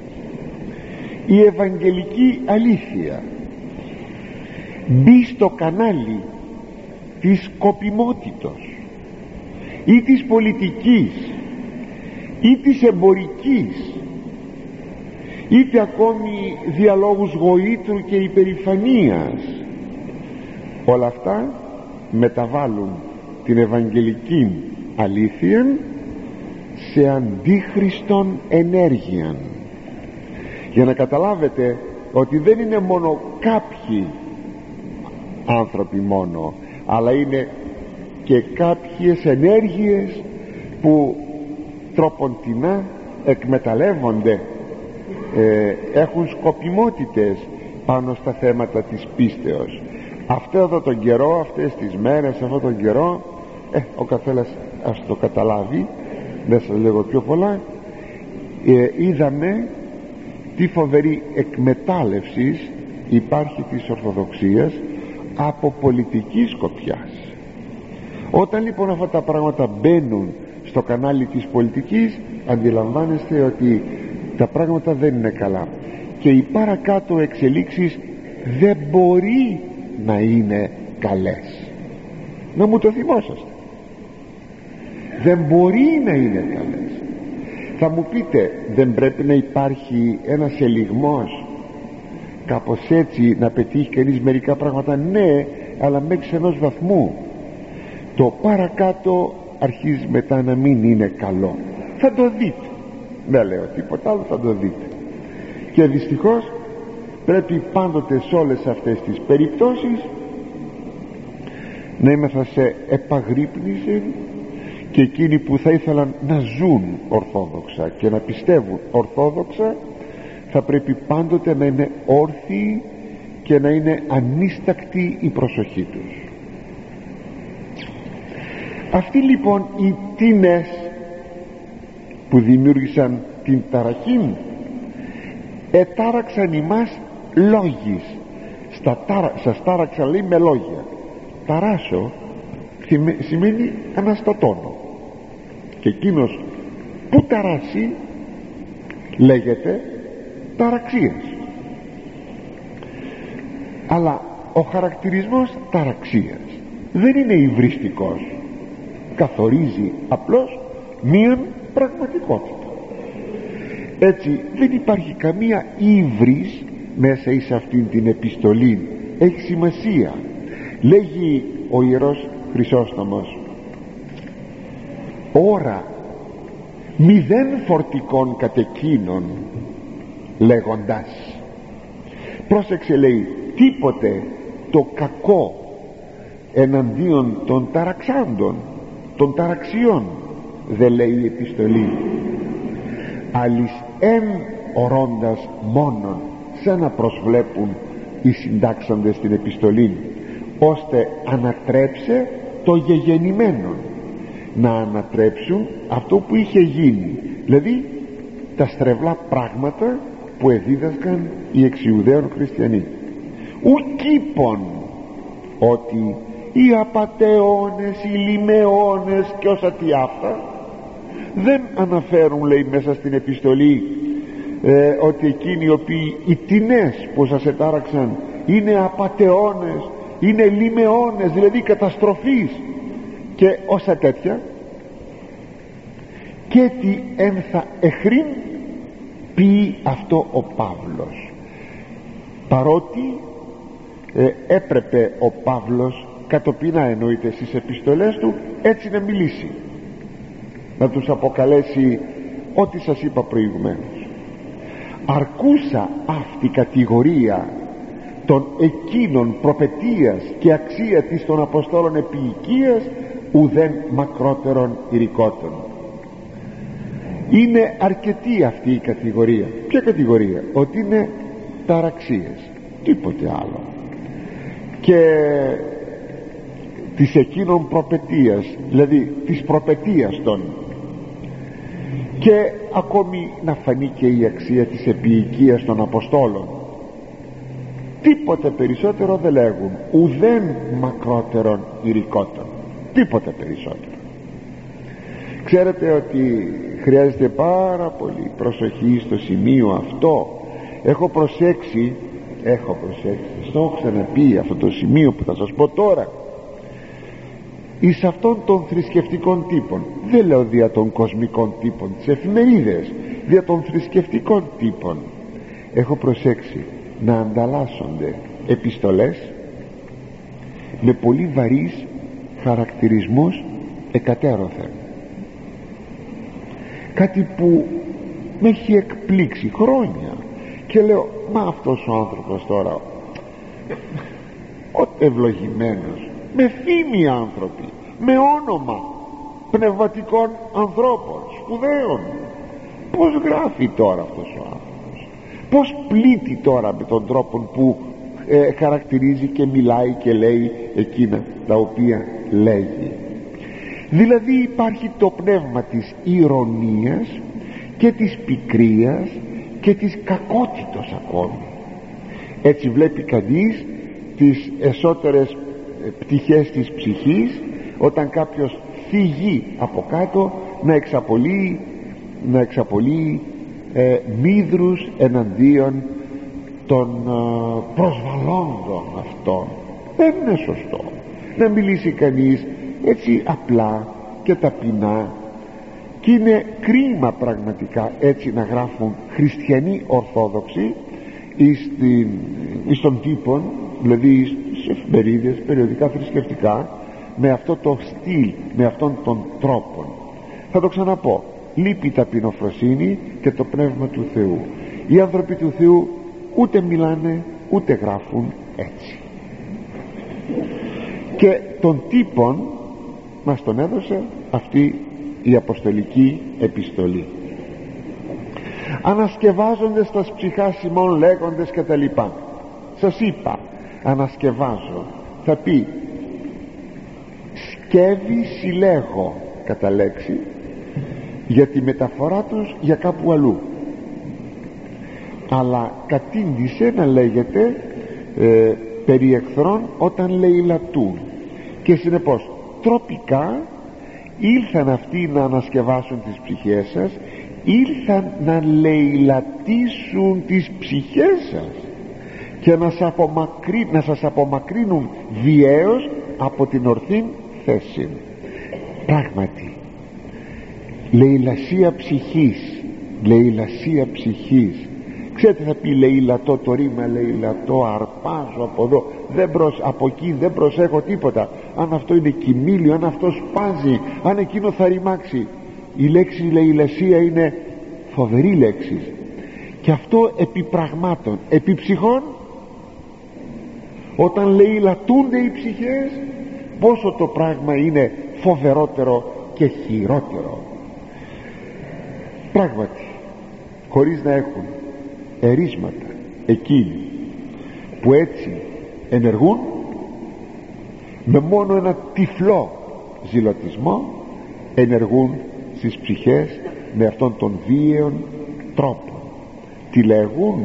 η ευαγγελική αλήθεια μπει στο κανάλι της σκοπιμότητος ή της πολιτικής ή της εμπορικής, είτε ακόμη διαλόγους γοήτρου και υπερηφανίας, όλα αυτά μεταβάλλουν την ευαγγελική αλήθεια σε αντίχριστον ενέργεια. Για να καταλάβετε ότι δεν είναι μόνο κάποιοι άνθρωποι μόνο, αλλά είναι και κάποιες ενέργειες που τροποντινά εκμεταλλεύονται, ε, έχουν σκοπιμότητες πάνω στα θέματα της πίστεως. Αυτό εδώ τον καιρό, αυτές τις μέρες, αυτόν τον καιρό, ε, ο καθένας ας το καταλάβει, δεν σας λέγω πιο πολλά, ε, είδαμε τι φοβερή εκμετάλλευση υπάρχει της Ορθοδοξίας από πολιτική σκοπιάς. Όταν λοιπόν αυτά τα πράγματα μπαίνουν στο κανάλι της πολιτικής, αντιλαμβάνεστε ότι τα πράγματα δεν είναι καλά και οι παρακάτω εξελίξεις δεν μπορεί να είναι καλές. Να μου το θυμόσαστε, δεν μπορεί να είναι καλές. Θα μου πείτε, δεν πρέπει να υπάρχει ένας ελιγμός, κάπως έτσι να πετύχει κανείς μερικά πράγματα? Ναι, αλλά μέχρι ενός βαθμού. Το παρακάτω αρχίζει μετά να μην είναι καλό. Θα το δείτε, δεν λέω τίποτα άλλο, θα το δείτε. Και δυστυχώς πρέπει πάντοτε σε όλες αυτές τις περιπτώσεις να είμαστε σε επαγρύπνηση, και εκείνοι που θα ήθελαν να ζουν ορθόδοξα και να πιστεύουν ορθόδοξα θα πρέπει πάντοτε να είναι όρθιοι και να είναι ανίστακτη η προσοχή τους. Αυτοί λοιπόν οι τίνες που δημιούργησαν την ταραχήν ετάραξαν ημάς λόγης. Στα τάρα, σας τάραξαν, λέει, με λόγια. Ταράσω σημαίνει αναστατώνω, και εκείνος που ταράσει λέγεται ταραξίας. Αλλά ο χαρακτηρισμός ταραξίας δεν είναι υβριστικός, καθορίζει απλώς μίαν πραγματικότητα. Έτσι δεν υπάρχει καμία ύβρις μέσα εις αυτήν την επιστολή. Έχει σημασία. Λέγει ο Ιερός Χρυσόστομος, ώρα μηδέν φορτικών κατ' εκείνον, λέγοντας, πρόσεξε, λέει, τίποτε το κακό εναντίον των ταραξάντων, των ταραξιών δεν λέει η επιστολή, αλις εν ορώντας μόνον, σαν να προσβλέπουν οι συντάξαντες στην επιστολή, ώστε ανατρέψε το γεγεννημένο, να ανατρέψουν αυτό που είχε γίνει, δηλαδή τα στρεβλά πράγματα που εδίδασκαν οι εξιουδαίων χριστιανοί. Ουκ είπων ότι οι απατεώνες, οι λιμεώνες και όσα τι αυτά δεν αναφέρουν, λέει, μέσα στην επιστολή ε, ότι εκείνοι οι οποίοι οι τινές που σας ετάραξαν είναι απατεώνες, είναι λιμεώνες, δηλαδή καταστροφής και όσα τέτοια, και τι ένθα εχρήν πει αυτό ο Παύλος, παρότι ε, έπρεπε ο Παύλος κατοπινά, εννοείται, στις επιστολές του έτσι να μιλήσει, να τους αποκαλέσει ό,τι σας είπα προηγουμένως. Αρκούσα αυτή η κατηγορία των εκείνων προπετείας και αξία της των Αποστόλων επί οικίας ουδέν μακρότερον ηρικότων. Είναι αρκετή αυτή η κατηγορία. Ποια κατηγορία? Ότι είναι ταραξίες, τίποτε άλλο. Και της εκείνων προπετείας, δηλαδή της προπετείας των, και ακόμη να φανεί και η αξία της επιοικίας των Αποστόλων. Τίποτε περισσότερο δεν λέγουν, ουδέν μακρότερον ηρικότων, τίποτε περισσότερο. Ξέρετε ότι χρειάζεται πάρα πολύ προσοχή στο σημείο αυτό. Έχω προσέξει, έχω προσέξει, στο έχω ξαναπεί αυτό το σημείο που θα σας πω τώρα, εις αυτών των θρησκευτικών τύπων, δεν λέω δια των κοσμικών τύπων, τις εφημερίδες, δια των θρησκευτικών τύπων, έχω προσέξει να ανταλλάσσονται επιστολές με πολύ βαρύς χαρακτηρισμούς εκατέρωθεν, κάτι που με έχει εκπλήξει χρόνια, και λέω, μα αυτός ο άνθρωπος τώρα, ο ευλογημένος, με φήμη άνθρωποι, με όνομα πνευματικών ανθρώπων σπουδαίων, πως γράφει τώρα αυτός ο άνθρωπος, πως πλήττει τώρα με τον τρόπο που ε, χαρακτηρίζει και μιλάει και λέει εκείνα τα οποία λέγει. Δηλαδή υπάρχει το πνεύμα της ηρωνίας και της πικρίας και της κακότητος ακόμη. Έτσι βλέπει κανείς τις εσωτερές πτυχές της ψυχής, όταν κάποιος φύγει από κάτω να εξαπολύει, να εξαπολύει ε, μύδρους εναντίον των ε, προσβαλλόντων αυτών. Δεν είναι σωστό να μιλήσει κανείς έτσι απλά και ταπεινά, και είναι κρίμα πραγματικά έτσι να γράφουν χριστιανοί ορθόδοξοι εις, την, εις των τύπων, δηλαδή στις εφημερίδες, περιοδικά θρησκευτικά, με αυτό το στυλ, με αυτόν τον τρόπο. Θα το ξαναπώ, λείπει η ταπεινοφροσύνη και το πνεύμα του Θεού. Οι άνθρωποι του Θεού ούτε μιλάνε ούτε γράφουν έτσι. Και των τύπων μας τον έδωσε αυτή η αποστολική επιστολή. Ανασκευάζονται στα ψυχάς ημών λέγοντες και τα λοιπά. Σας είπα, ανασκευάζω, θα πει σκεύη συλλέγω κατά λέξη, για τη μεταφορά τους για κάπου αλλού, αλλά κατήντησε να λέγεται ε, περί εχθρών όταν λαιλατούν, και συνεπώς τροπικά ήλθαν αυτοί να ανασκευάσουν τις ψυχές σας, ήλθαν να λαιλατίσουν τις ψυχές σας και να σας, απομακρύ, να σας απομακρύνουν βιαίως από την ορθή θέση. Πράγματι, λαιλασία ψυχής, λαιλασία ψυχής. Ξέρετε, θα πει λαιλατώ, το ρήμα λαιλατώ, αρπάζω από εδώ, δεν προσ, από εκεί δεν προσέχω τίποτα. Αν αυτό είναι κοιμήλιο, αν αυτό σπάζει, αν εκείνο θα ρημάξει. Η λέξη λαιλασία είναι φοβερή λέξη, και αυτό επί πραγμάτων, επί ψυχών. Όταν λαιλατούνται οι ψυχές, πόσο το πράγμα είναι φοβερότερο και χειρότερο. Πράγματι, χωρίς να έχουν ερίσματα εκείνοι που έτσι ενεργούν, με μόνο ένα τυφλό ζηλωτισμό ενεργούν στις ψυχές με αυτόν τον βίαιον τρόπο. Τι λέγουν?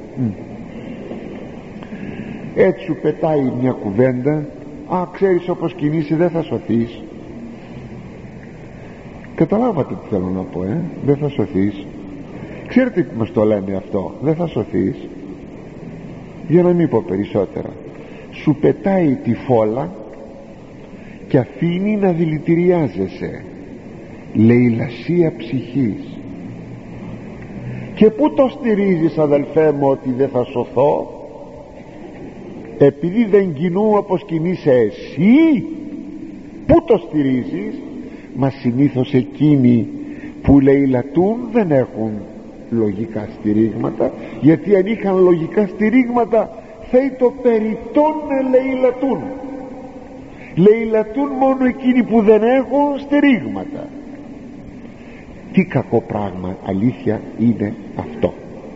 Έτσι σου πετάει μια κουβέντα, α, ξέρεις, όπως κινείσαι δεν θα σωθείς. Καταλάβατε τι θέλω να πω, ε? Δεν θα σωθείς. Ξέρετε που μας το λένε αυτό? Δεν θα σωθείς. Για να μην πω περισσότερα, σου πετάει τη φόλα και αφήνει να δηλητηριάζεσαι. Λαιλασία ψυχής. Και πού το στηρίζεις, αδελφέ μου, ότι δεν θα σωθώ? Επειδή δεν κινού όπως κινείσαι εσύ. Πού το στηρίζεις? Μα συνήθως εκείνοι που λαιλατούν δεν έχουν λογικά στηρίγματα, γιατί αν είχαν λογικά στηρίγματα θα ήταν περιττό να λαιλατούν. Λαιλατούν μόνο εκείνοι που δεν έχουν στηρίγματα. Τι κακό πράγμα, αλήθεια είναι αυτό.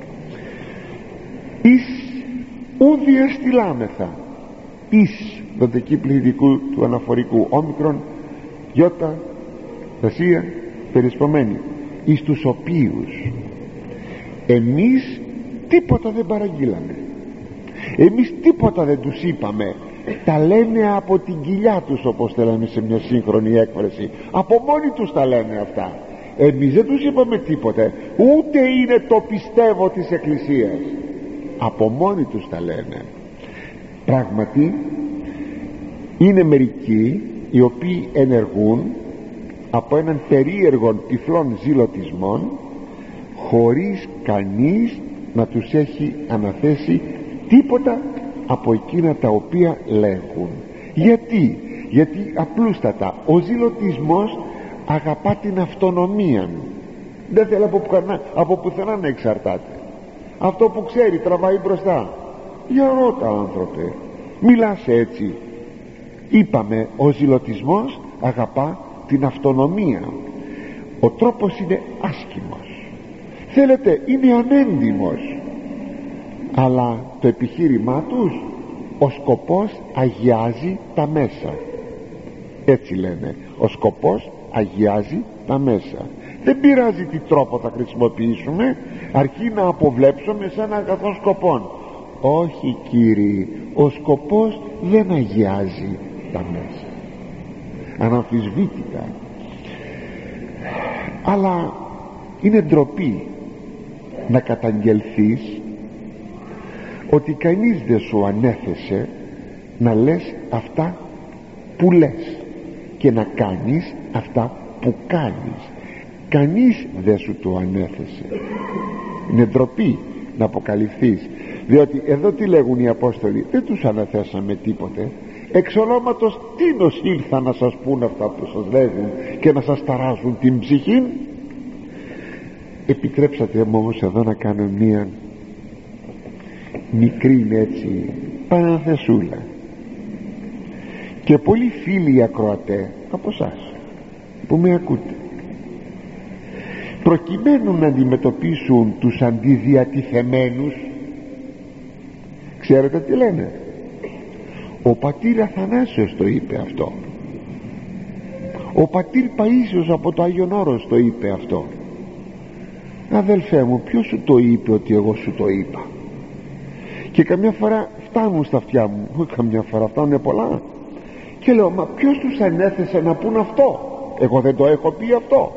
Εις ου διαστηλάμεθα, εις δοτική πληθυντικού του αναφορικού όμικρον γιώτα δασία περισπομένη, εις τους οποίους εμείς τίποτα δεν παραγγείλαμε, εμείς τίποτα δεν τους είπαμε. Τα λένε από την κοιλιά τους, όπως θέλαμε σε μια σύγχρονη έκφραση. Από μόνοι τους τα λένε αυτά. Εμείς δεν τους είπαμε τίποτε, ούτε είναι το πιστεύω της Εκκλησίας. Από μόνοι τους τα λένε. Πράγματι είναι μερικοί οι οποίοι ενεργούν από έναν περίεργον τυφλών ζηλωτισμών, χωρίς κανείς να τους έχει αναθέσει τίποτα από εκείνα τα οποία λέγουν. Γιατί? Γιατί απλούστατα ο ζηλωτισμός αγαπά την αυτονομία, δεν θέλει από πουθενά, από πουθενά να εξαρτάται. Αυτό που ξέρει τραβάει μπροστά. Για ρώτα, άνθρωπε, μιλάς έτσι. Είπαμε, ο ζηλωτισμός αγαπά την αυτονομία. Ο τρόπος είναι άσκημος, θέλετε είναι ανέντιμος, αλλά το επιχείρημά τους, ο σκοπός αγιάζει τα μέσα. Έτσι λένε, ο σκοπός αγιάζει τα μέσα. Δεν πειράζει τι τρόπο θα χρησιμοποιήσουμε, αρκεί να αποβλέψουμε σε ένα αγαθό σκοπό. Όχι κύριοι, ο σκοπός δεν αγιάζει τα μέσα, αναμφισβήτητα. Αλλά είναι ντροπή να καταγγελθείς ότι κανείς δεν σου ανέθεσε να λες αυτά που λες και να κάνεις αυτά που κάνεις. Κανείς δεν σου το ανέθεσε. Είναι ντροπή να αποκαλυφθείς, διότι εδώ τι λέγουν οι Απόστολοι? Δεν τους αναθέσαμε τίποτε. Εξ ονόματος τίνος ήλθα να σας πούν αυτά που σας λέγουν και να σας ταράζουν την ψυχή. Επιτρέψατε μου όμως εδώ να κάνω μία μικρή έτσι παρανθεσούλα. Και πολλοί φίλοι ακροατέ από εσάς που με ακούτε, προκειμένου να αντιμετωπίσουν τους αντιδιατηθεμένους, ξέρετε τι λένε? Ο πατήρ Αθανάσιος το είπε αυτό, ο πατήρ Παΐσιος από το Άγιον Όρος το είπε αυτό. Αδελφέ μου, ποιος σου το είπε ότι εγώ σου το είπα? Και καμιά φορά φτάνουν στα αυτιά μου, καμιά φορά φτάνουν πολλά, και λέω, μα ποιος τους ανέθεσε να πούν αυτό? Εγώ δεν το έχω πει αυτό.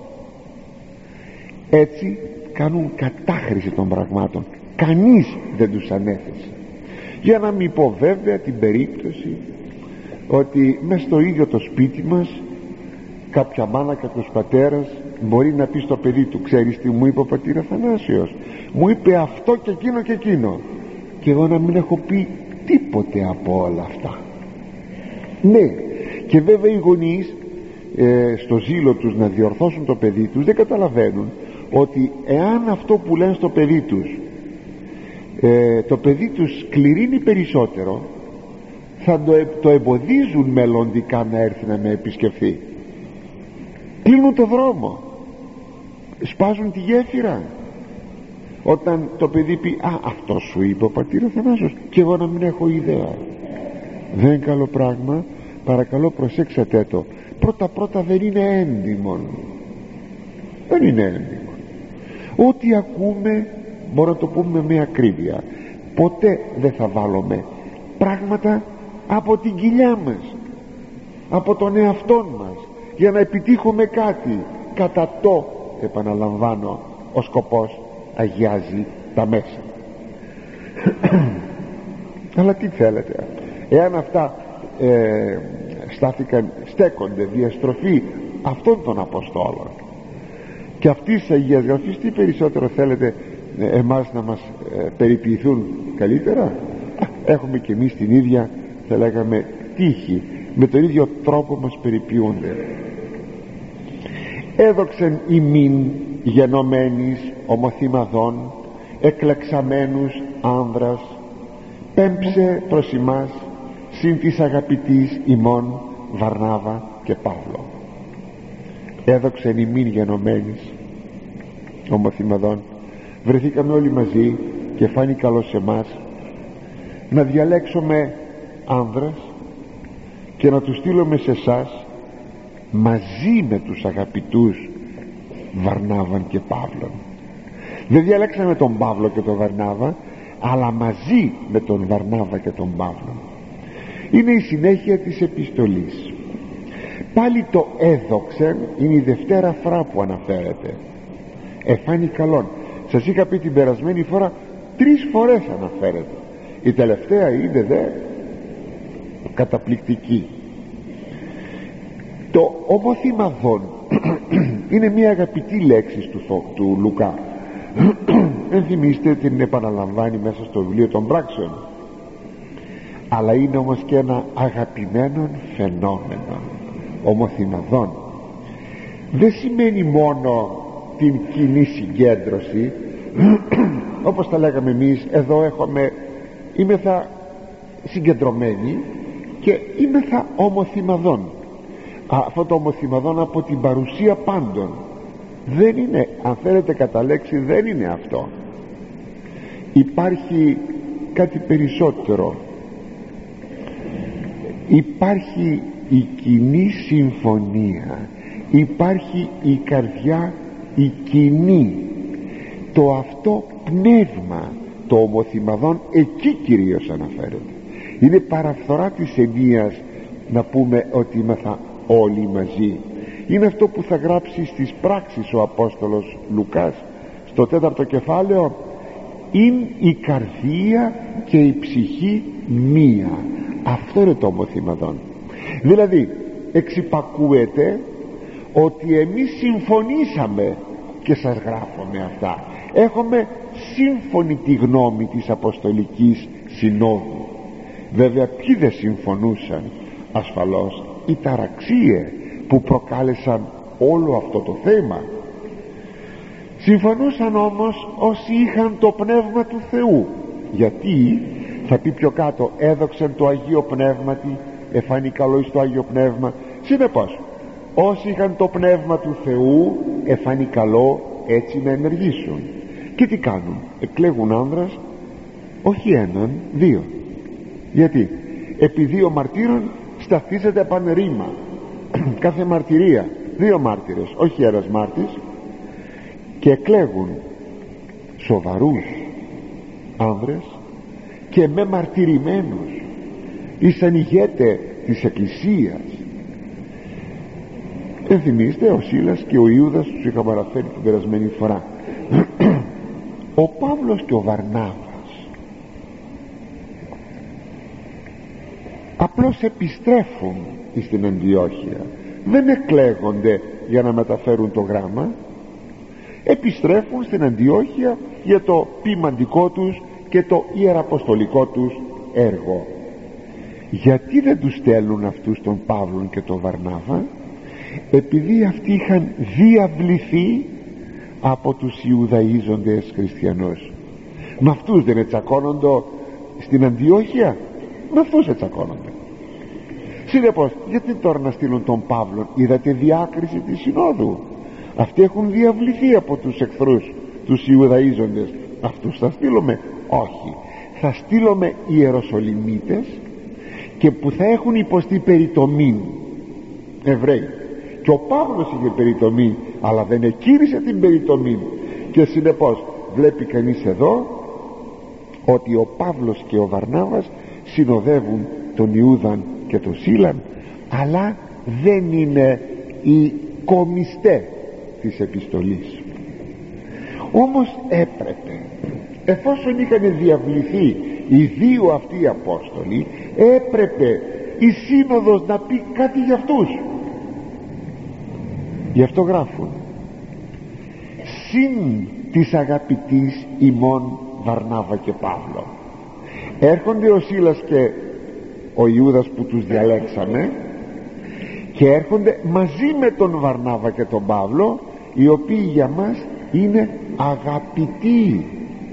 Έτσι κάνουν κατάχρηση των πραγμάτων. Κανείς δεν τους ανέθεσε. Για να μην πω βέβαια την περίπτωση ότι μες στο ίδιο το σπίτι μας κάποια μάνα, κάποιος πατέρας μπορεί να πει στο παιδί του, ξέρεις τι μου είπε ο πατήρ Αθανάσιος? Μου είπε αυτό και εκείνο και εκείνο, και εγώ να μην έχω πει τίποτε από όλα αυτά. Ναι, και βέβαια οι γονείς ε, στο ζήλο τους να διορθώσουν το παιδί τους δεν καταλαβαίνουν ότι εάν αυτό που λένε στο παιδί τους ε, το παιδί τους σκληρύνει περισσότερο, θα το, το εμποδίζουν μελλοντικά να έρθει να με επισκεφθεί. Κλείνουν το δρόμο, σπάζουν τη γέφυρα. Όταν το παιδί πει, α, αυτό σου είπε ο πατήρ Αθανάσιος, και εγώ να μην έχω ιδέα. Δεν είναι καλό πράγμα. Παρακαλώ προσέξατε το. Πρώτα πρώτα δεν είναι έντιμον. Δεν είναι έντιμον. Ό,τι ακούμε μπορώ να το πούμε με ακρίβεια. Ποτέ δεν θα βάλουμε πράγματα από την κοιλιά μας, από τον εαυτόν μας, για να επιτύχουμε κάτι κατά το, επαναλαμβάνω, ο σκοπός αγιάζει τα μέσα. Αλλά τι θέλετε, εάν αυτά ε, στάθηκαν, στέκονται διαστροφή αυτών των Αποστόλων και αυτής της Αγίας Γραφής, τι περισσότερο θέλετε ε, εμάς να μας ε, περιποιηθούν καλύτερα? Έχουμε και εμείς την ίδια, θα λέγαμε, τύχη, με τον ίδιο τρόπο μας περιποιούνται. Έδοξεν ημίν γενομένης ομοθυμαδών, εκλεξαμένους άνδρας, πέμψε προς ημάς συν της αγαπητής ημών Βαρνάβα και Παύλο. Έδοξεν ημίν γενομένης ομοθυμαδών, βρεθήκαμε όλοι μαζί και φάνει καλό σε εμάς να διαλέξουμε άνδρας και να τους στείλουμε σε εσάς μαζί με τους αγαπητούς Βαρνάβαν και Παύλων. Δεν διαλέξαμε τον Παύλο και τον Βαρνάβα, αλλά μαζί με τον Βαρνάβα και τον Παύλο. Είναι η συνέχεια της επιστολής. Πάλι το έδοξεν είναι η δευτέρα φορά που αναφέρεται. Εφάνει καλόν. Σας είχα πει την περασμένη φορά, τρεις φορές αναφέρεται. Η τελευταία είναι δε καταπληκτική. Το ομοθυμαδόν είναι μια αγαπητή λέξη του, του Λουκά. Ενθυμίστε, την επαναλαμβάνει μέσα στο βιβλίο των πράξεων, αλλά είναι όμως και ένα αγαπημένο φαινόμενο. Ομοθυμαδόν δεν σημαίνει μόνο την κοινή συγκέντρωση όπως τα λέγαμε εμείς, εδώ έχουμε, είμαι θα συγκεντρωμένοι και είμαι θα ομοθυμαδόν. Αυτό το ομοθυμαδόν από την παρουσία πάντων δεν είναι, αν θέλετε κατά λέξη, δεν είναι αυτό. Υπάρχει κάτι περισσότερο. Υπάρχει η κοινή συμφωνία, υπάρχει η καρδιά η κοινή, το αυτό πνεύμα, το ομοθυμαδόν, εκεί κυρίως αναφέρεται. Είναι παραφθορά της ενίας να πούμε ότι είμαστε όλοι μαζί. Είναι αυτό που θα γράψει στις πράξεις ο Απόστολος Λουκάς στο τέταρτο κεφάλαιο, «Ειν η καρδία και η ψυχή μία». Αυτό είναι το ομοθυμαδόν. Δηλαδή εξυπακούεται ότι εμείς συμφωνήσαμε και σας γράφουμε αυτά, έχουμε σύμφωνη τη γνώμη της Αποστολικής Συνόδου. Βέβαια ποιοι δεν συμφωνούσαν? Ασφαλώς οι ταραξίες που προκάλεσαν όλο αυτό το θέμα. Συμφωνούσαν όμως όσοι είχαν το Πνεύμα του Θεού. Γιατί θα πει πιο κάτω, έδοξαν το Αγίο Πνεύματι, εφάνει καλό εις το Άγιο Πνεύμα. Συνεπώς όσοι είχαν το Πνεύμα του Θεού, εφάνει καλό έτσι να ενεργήσουν. Και τι κάνουν? Εκλέγουν άνδρας, όχι έναν, δύο. Γιατί? Επί δύο μαρτύρων σταθίζεται πανερίμα. Κάθε μαρτυρία δύο μάρτυρες, όχι ένας μάρτης. Και εκλέγουν σοβαρούς άνδρες και με μαρτυρημένους ήσαν ηγέτε της Εκκλησίας. Ενθυμίστε, ο Σίλας και ο Ιούδας, τους είχαμε αναφέρει την περασμένη φορά. Ο Παύλος και ο Βαρνάβας απλώς επιστρέφουν στην Αντιόχεια, δεν εκλέγονται για να μεταφέρουν το γράμμα. Επιστρέφουν στην Αντιόχεια για το ποιμαντικό τους και το ιεραποστολικό τους έργο. Γιατί δεν τους στέλνουν αυτούς τον Παύλον και τον Βαρνάβα? Επειδή αυτοί είχαν διαβληθεί από τους Ιουδαΐζοντες χριστιανούς. Με αυτούς δεν ετσακώνονται στην Αντιόχεια? Με αυτούς ετσακώνονται. Συνεπώς γιατί τώρα να στείλουν τον Παύλον? Είδατε διάκριση της Συνόδου. Αυτοί έχουν διαβληθεί από τους εχθρούς, τους Ιουδαΐζοντες. Αυτούς θα στείλουμε? Όχι, θα στείλουμε Ιεροσολυμίτες και που θα έχουν υποστεί περιτομήν, Εβραίοι. Και ο Παύλος είχε περιτομή, αλλά δεν εκήρυσε την περιτομή. Και συνεπώς βλέπει κανείς εδώ ότι ο Παύλος και ο Βαρνάβας συνοδεύουν τον Ιούδαν και τον Σίλαν, αλλά δεν είναι οι κομιστέ της επιστολής. Όμως έπρεπε, εφόσον είχαν διαβληθεί οι δύο αυτοί οι Απόστολοι, έπρεπε η Σύνοδος να πει κάτι για αυτούς. Γι' αυτό γράφουν: συν της αγαπητής ημών Βαρνάβα και Παύλο. Έρχονται ο Σίλας και ο Ιούδας που τους διαλέξαμε, και έρχονται μαζί με τον Βαρνάβα και τον Παύλο, οι οποίοι για μας είναι αγαπητοί.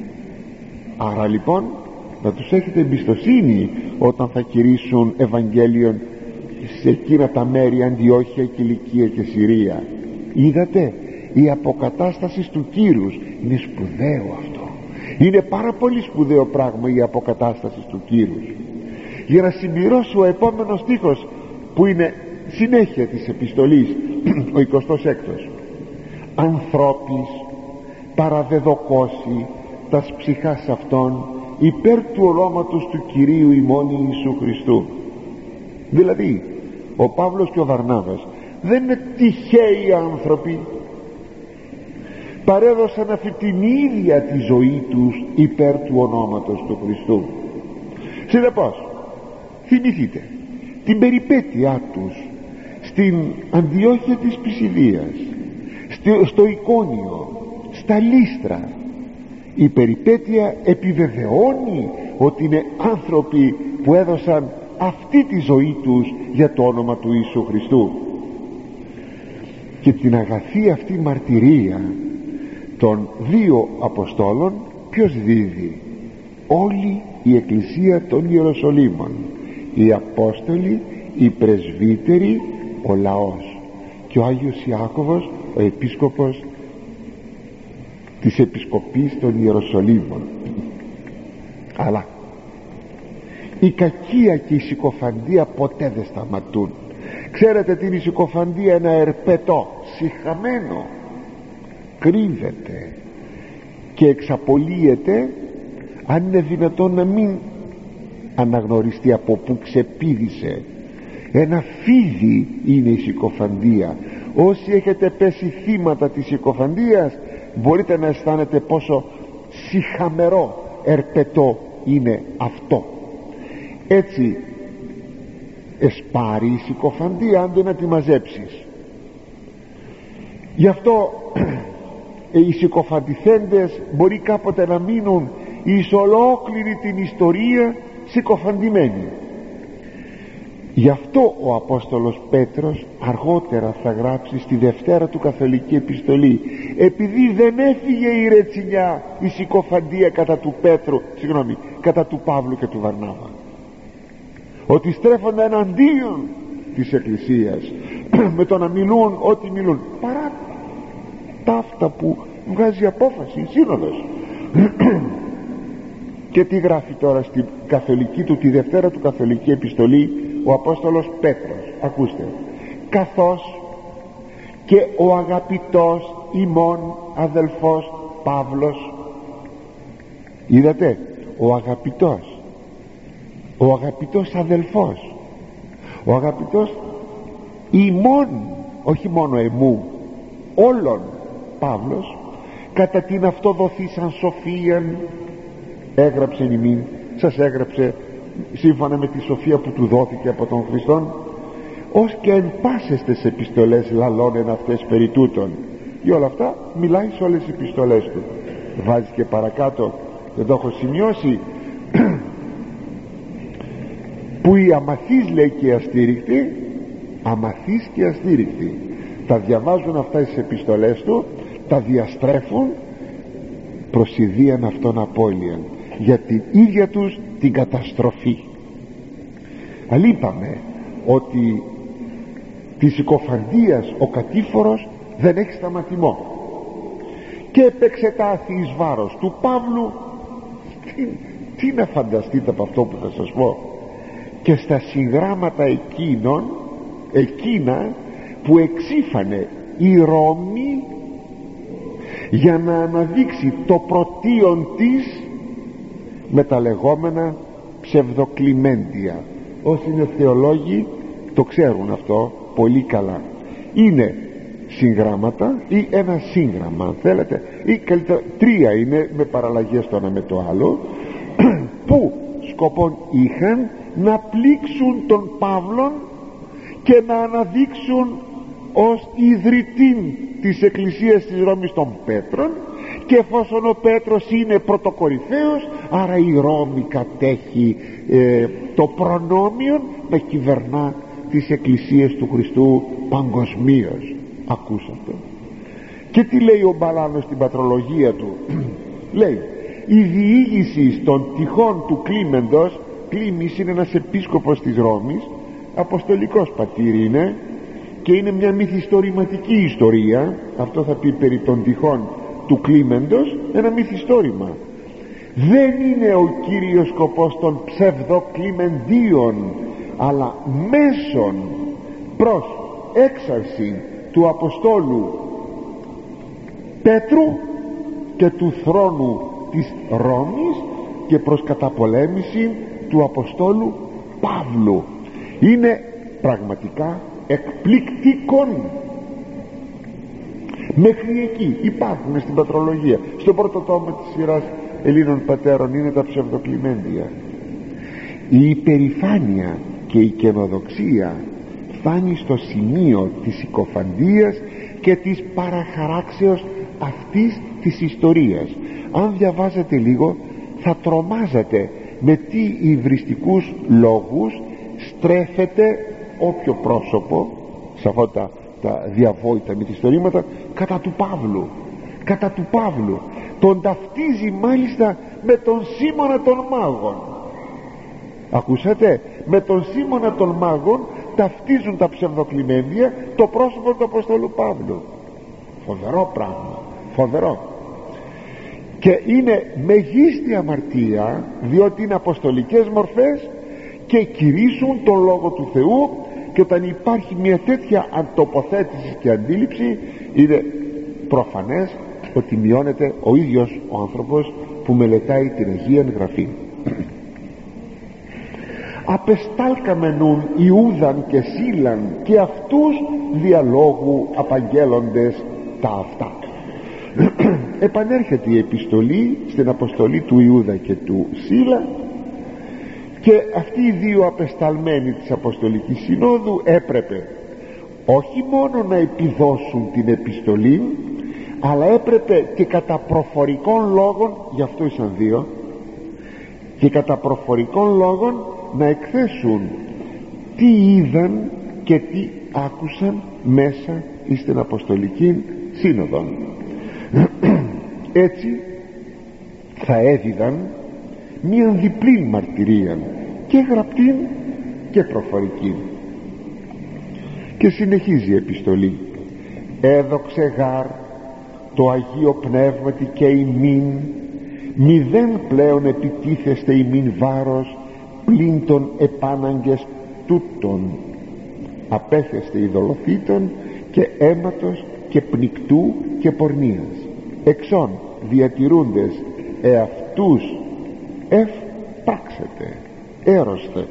Άρα λοιπόν να τους έχετε εμπιστοσύνη όταν θα κηρύσσουν Ευαγγέλιον σε εκείνα τα μέρη, Αντιόχεια, Κιλικία και Συρία. Είδατε, η αποκατάσταση του Κύρους είναι σπουδαίο αυτό. Είναι πάρα πολύ σπουδαίο πράγμα η αποκατάσταση του Κύρους. Για να συμπληρώσω ο επόμενος στίχος που είναι συνέχεια της επιστολής, ο εικοστός έκτος: ανθρώπης παραδεδοκώσει τας ψυχάς αυτών υπέρ του ονόματος του Κυρίου ημών Ιησού Χριστού. Δηλαδή ο Παύλος και ο Βαρνάβας δεν είναι τυχαίοι άνθρωποι, παρέδωσαν αυτή την ίδια τη ζωή τους υπέρ του ονόματος του Χριστού. Συνεπώς θυμηθείτε την περιπέτειά τους στην Αντιόχεια της Πισιδίας, στο Εικόνιο, στα Λύστρα. Η περιπέτεια επιβεβαιώνει ότι είναι άνθρωποι που έδωσαν αυτή τη ζωή τους για το όνομα του Ιησού Χριστού. Και την αγαθή αυτή μαρτυρία των δύο Αποστόλων ποιος δίδει? Όλη η Εκκλησία των Ιεροσολύμων, οι Απόστολοι, οι Πρεσβύτεροι, ο λαός και ο Άγιος Ιάκωβος, ο Επίσκοπος της Επισκοπής των Ιεροσολύμων. Αλλά η κακία και η συκοφαντία ποτέ δεν σταματούν. Ξέρετε την η συκοφαντία? Ένα ερπετό σιχαμένο, κρύβεται και εξαπολύεται, αν είναι δυνατόν να μην αναγνωριστεί από που ξεπήδησε. Ένα φίδι είναι η συκοφαντία. Όσοι έχετε πέσει θύματα της συκοφαντίας, μπορείτε να αισθάνετε πόσο σιχαμερό, ερπετό είναι αυτό. Έτσι εσπάρει η συκοφαντία αν δεν να τη μαζέψεις. Γι' αυτό οι συκοφαντηθέντες μπορεί κάποτε να μείνουν εις ολόκληρη την ιστορία συκοφαντημένοι. Γι' αυτό ο Απόστολος Πέτρος αργότερα θα γράψει στη Δευτέρα του Καθολική Επιστολή, επειδή δεν έφυγε η ρετσινιά, η συκοφαντία κατά του Πέτρου, συγγνώμη, κατά του Παύλου και του Βαρνάβα, ότι στρέφονται εναντίον της Εκκλησίας με το να μιλούν ό,τι μιλούν, παρά τα αυτά που βγάζει απόφαση η Σύνοδος. Και τι γράφει τώρα στη καθολική του, τη Δευτέρα του Καθολική Επιστολή, ο Απόστολος Πέτρος? Ακούστε: καθώς και ο αγαπητός ημών αδελφός Παύλος. Είδατε, ο αγαπητός, ο αγαπητός αδελφός, ο αγαπητός ημών, όχι μόνο εμού, όλων, Παύλος, κατά την αυτοδοθήσαν σοφίαν έγραψε ημίν, σας έγραψε σύμφωνα με τη σοφία που του δόθηκε από τον Χριστόν, ως και εν πάσεστες επιστολές λαλών εν αυτές περί τούτων. Για όλα αυτά μιλάει σε όλες τις επιστολές του. Βάζει και παρακάτω, δεν το έχω σημειώσει, που οι αμαθείς, λέει, και οι αστήρικτοι, αμαθείς και αστήρικτοι, τα διαβάζουν αυτά στις επιστολές του, τα διαστρέφουν προς ιδίαν αυτών απώλειαν, για την ίδια τους την καταστροφή. Αλλά είπαμε ότι της συκοφαντίας ο κατήφορος δεν έχει σταματημό, και επεξετάθη εις βάρος του Παύλου. τι, τι να φανταστείτε από αυτό που θα σας πω, και στα συγγράμματα εκείνων, εκείνα που εξήφανε η Ρώμη για να αναδείξει το πρωτίον της με τα λεγόμενα ψευδοκλιμέντια. Όσοι είναι θεολόγοι το ξέρουν αυτό πολύ καλά. Είναι συγγράμματα ή ένα σύγγραμμα αν θέλετε, ή καλύτερα τρία είναι με παραλλαγές το ένα με το άλλο, που σκοπόν είχαν να πλήξουν τον Παύλον και να αναδείξουν ως ιδρυτήν της Εκκλησίας της Ρώμης τον Πέτρον, και εφόσον ο Πέτρος είναι πρωτοκορυφαίος, άρα η Ρώμη κατέχει ε, το προνόμιο να κυβερνά τις εκκλησίες του Χριστού παγκοσμίως. Ακούσατε. Και τι λέει ο Μπαλάνος στην πατρολογία του? Λέει: η διήγηση των τυχών του Κλίμεντος, Κλίμης είναι ένας επίσκοπος της Ρώμης, αποστολικός πατήρ είναι, και είναι μια μυθιστορηματική ιστορία. Αυτό θα πει περί των τυχών του Κλίμεντος, ένα μυθιστόρημα. Δεν είναι ο κύριος σκοπός των ψευδοκλιμεντίων, αλλά μέσον προς έξαρση του Αποστόλου Πέτρου και του θρόνου της Ρώμης και προς καταπολέμηση του Αποστόλου Παύλου. Είναι πραγματικά εκπληκτικόν. Μέχρι εκεί υπάρχουν στην πατρολογία, στο πρώτο τόμο της σειράς Ελλήνων πατέρων, είναι τα ψευδοκλιμέντια. Η υπερηφάνεια και η καινοδοξία φτάνει στο σημείο της συκοφαντίας και της παραχαράξεως αυτής της ιστορίας. Αν διαβάζετε λίγο θα τρομάζετε με τι υβριστικούς λόγους στρέφεται όποιο πρόσωπο σε αυτά τα, τα διαβόητα μυθιστορήματα κατά του Παύλου. Κατά του Παύλου τον ταυτίζει μάλιστα με τον Σίμωνα των Μάγων. Ακούσατε, με τον Σίμωνα των Μάγων ταυτίζουν τα ψευδοκλιμέντια το πρόσωπο του Αποστόλου Παύλου. Φοβερό πράγμα, φοβερό. Και είναι μεγίστη αμαρτία, διότι είναι αποστολικές μορφές και κηρύσσουν τον Λόγο του Θεού, και όταν υπάρχει μια τέτοια αντοποθέτηση και αντίληψη, είναι προφανές ότι μειώνεται ο ίδιος ο άνθρωπος που μελετάει την Αγία Γραφή. Απεστάλκαμενουν Ιούδαν και Σίλαν, και αυτούς διαλόγου απαγγέλλοντες τα αυτά. Επανέρχεται η επιστολή στην αποστολή του Ιούδα και του Σίλα, και αυτοί οι δύο απεσταλμένοι της Αποστολικής Συνόδου έπρεπε όχι μόνο να επιδώσουν την επιστολή, αλλά έπρεπε και κατά προφορικών λόγων, γι' αυτό ήσαν δύο, και κατά προφορικών λόγων να εκθέσουν τι είδαν και τι άκουσαν μέσα στην Αποστολική Σύνοδο. Έτσι θα έδιδαν μία διπλή μαρτυρία, και γραπτή και προφορική. Και συνεχίζει η επιστολή: έδοξε γάρ το Αγίο Πνεύματι και ημίν, μηδέν πλέον επιτίθεστε ημίν βάρος πλην των επάναγκες τούτων, απέχεστε ειδωλοθήτων και αίματος και πνικτού και πορνείας, εξών διατηρούντες εαυτούς ευπράξετε έρωστε.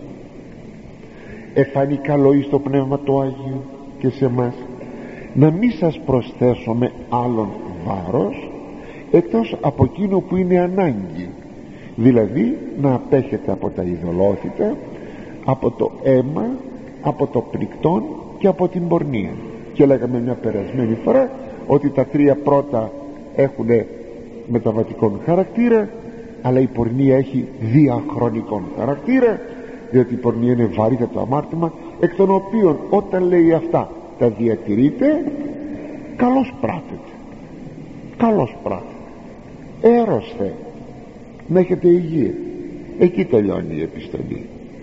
Εφάνει καλό εις το Πνεύμα το Άγιο και σε μας να μη σας προσθέσουμε άλλον βάρος εκτός από εκείνο που είναι ανάγκη, δηλαδή να απέχετε από τα ειδωλόθητα, από το αίμα, από το πνικτόν και από την πορνεία. Και λέγαμε μια περασμένη φορά ότι τα τρία πρώτα έχουν μεταβατικόν χαρακτήρα, αλλά η πορνεία έχει διαχρονικόν χαρακτήρα, διότι η πορνεία είναι βαρύτατο αμάρτημα, εκ των οποίων όταν λέει αυτά τα διατηρείτε, καλώς πράτετε, καλώς πράτετε, έρωστε, να έχετε υγεία. Εκεί τελειώνει η επιστολή.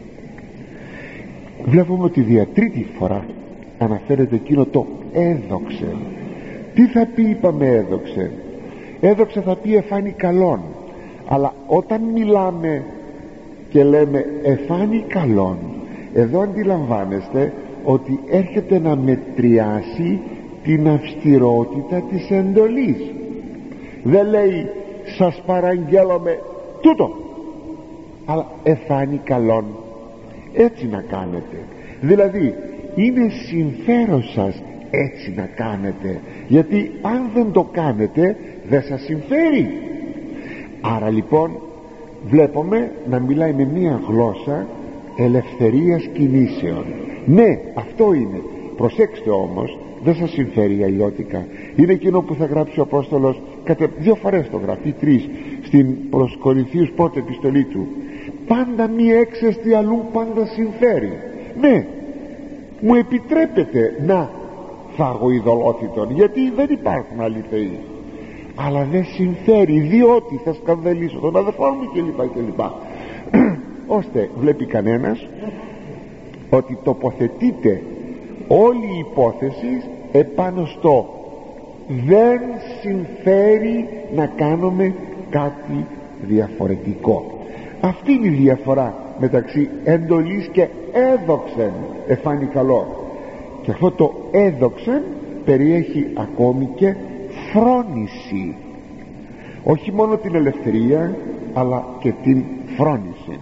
Βλέπουμε ότι δια τρίτη φορά αναφέρεται εκείνο το έδοξε. Τι θα πει, είπαμε, έδοξε? Έδοξε θα πει εφάνει καλόν. Αλλά όταν μιλάμε και λέμε εφάνει καλόν, εδώ αντιλαμβάνεστε ότι έρχεται να μετριάσει την αυστηρότητα της εντολής. Δεν λέει σας παραγγέλλομαι τούτο, αλλά εφάνει καλόν, έτσι να κάνετε. Δηλαδή είναι συμφέρον σας έτσι να κάνετε, γιατί αν δεν το κάνετε δεν σας συμφέρει. Άρα λοιπόν βλέπουμε να μιλάει με μία γλώσσα ελευθερίας κινήσεων. Ναι, αυτό είναι. Προσέξτε όμως, δεν σας συμφέρει αλλιώτικα. Είναι εκείνο που θα γράψει ο Απόστολος, κατά δύο φορές το γράφει, τρεις, στην προς Κορινθίους πρώτη επιστολή του. Πάντα μη έξεστη αλλού πάντα συμφέρει. Ναι, μου επιτρέπετε να φάγω ειδωλόθητον, γιατί δεν υπάρχουν άλλοι θεοί, αλλά δεν συμφέρει, διότι θα σκανδαλίσω τον αδελφό μου κλπ κλπ. Ώστε βλέπει κανένας ότι τοποθετείται όλη η υπόθεση επάνω στο δεν συμφέρει να κάνουμε κάτι διαφορετικό. Αυτή είναι η διαφορά μεταξύ εντολής και έδοξεν εφάνει καλό. Και αυτό το έδοξεν περιέχει ακόμη και φρόνηση, όχι μόνο την ελευθερία αλλά και την φρόνηση.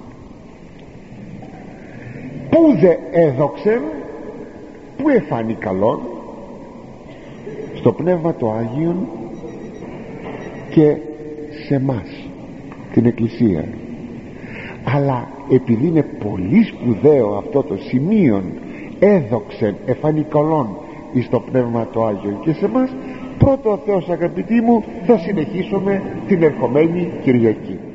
Πού δε έδοξεν, πού εφάνει καλόν? Στο Πνεύμα το Άγιον και σε μας την Εκκλησία. Αλλά επειδή είναι πολύ σπουδαίο αυτό το σημείο, έδοξεν εφάνει καλόν εις το Πνεύμα το Άγιον και σε μας, πρώτο ο Θεός αγαπητοί μου, θα συνεχίσουμε την ερχομένη Κυριακή.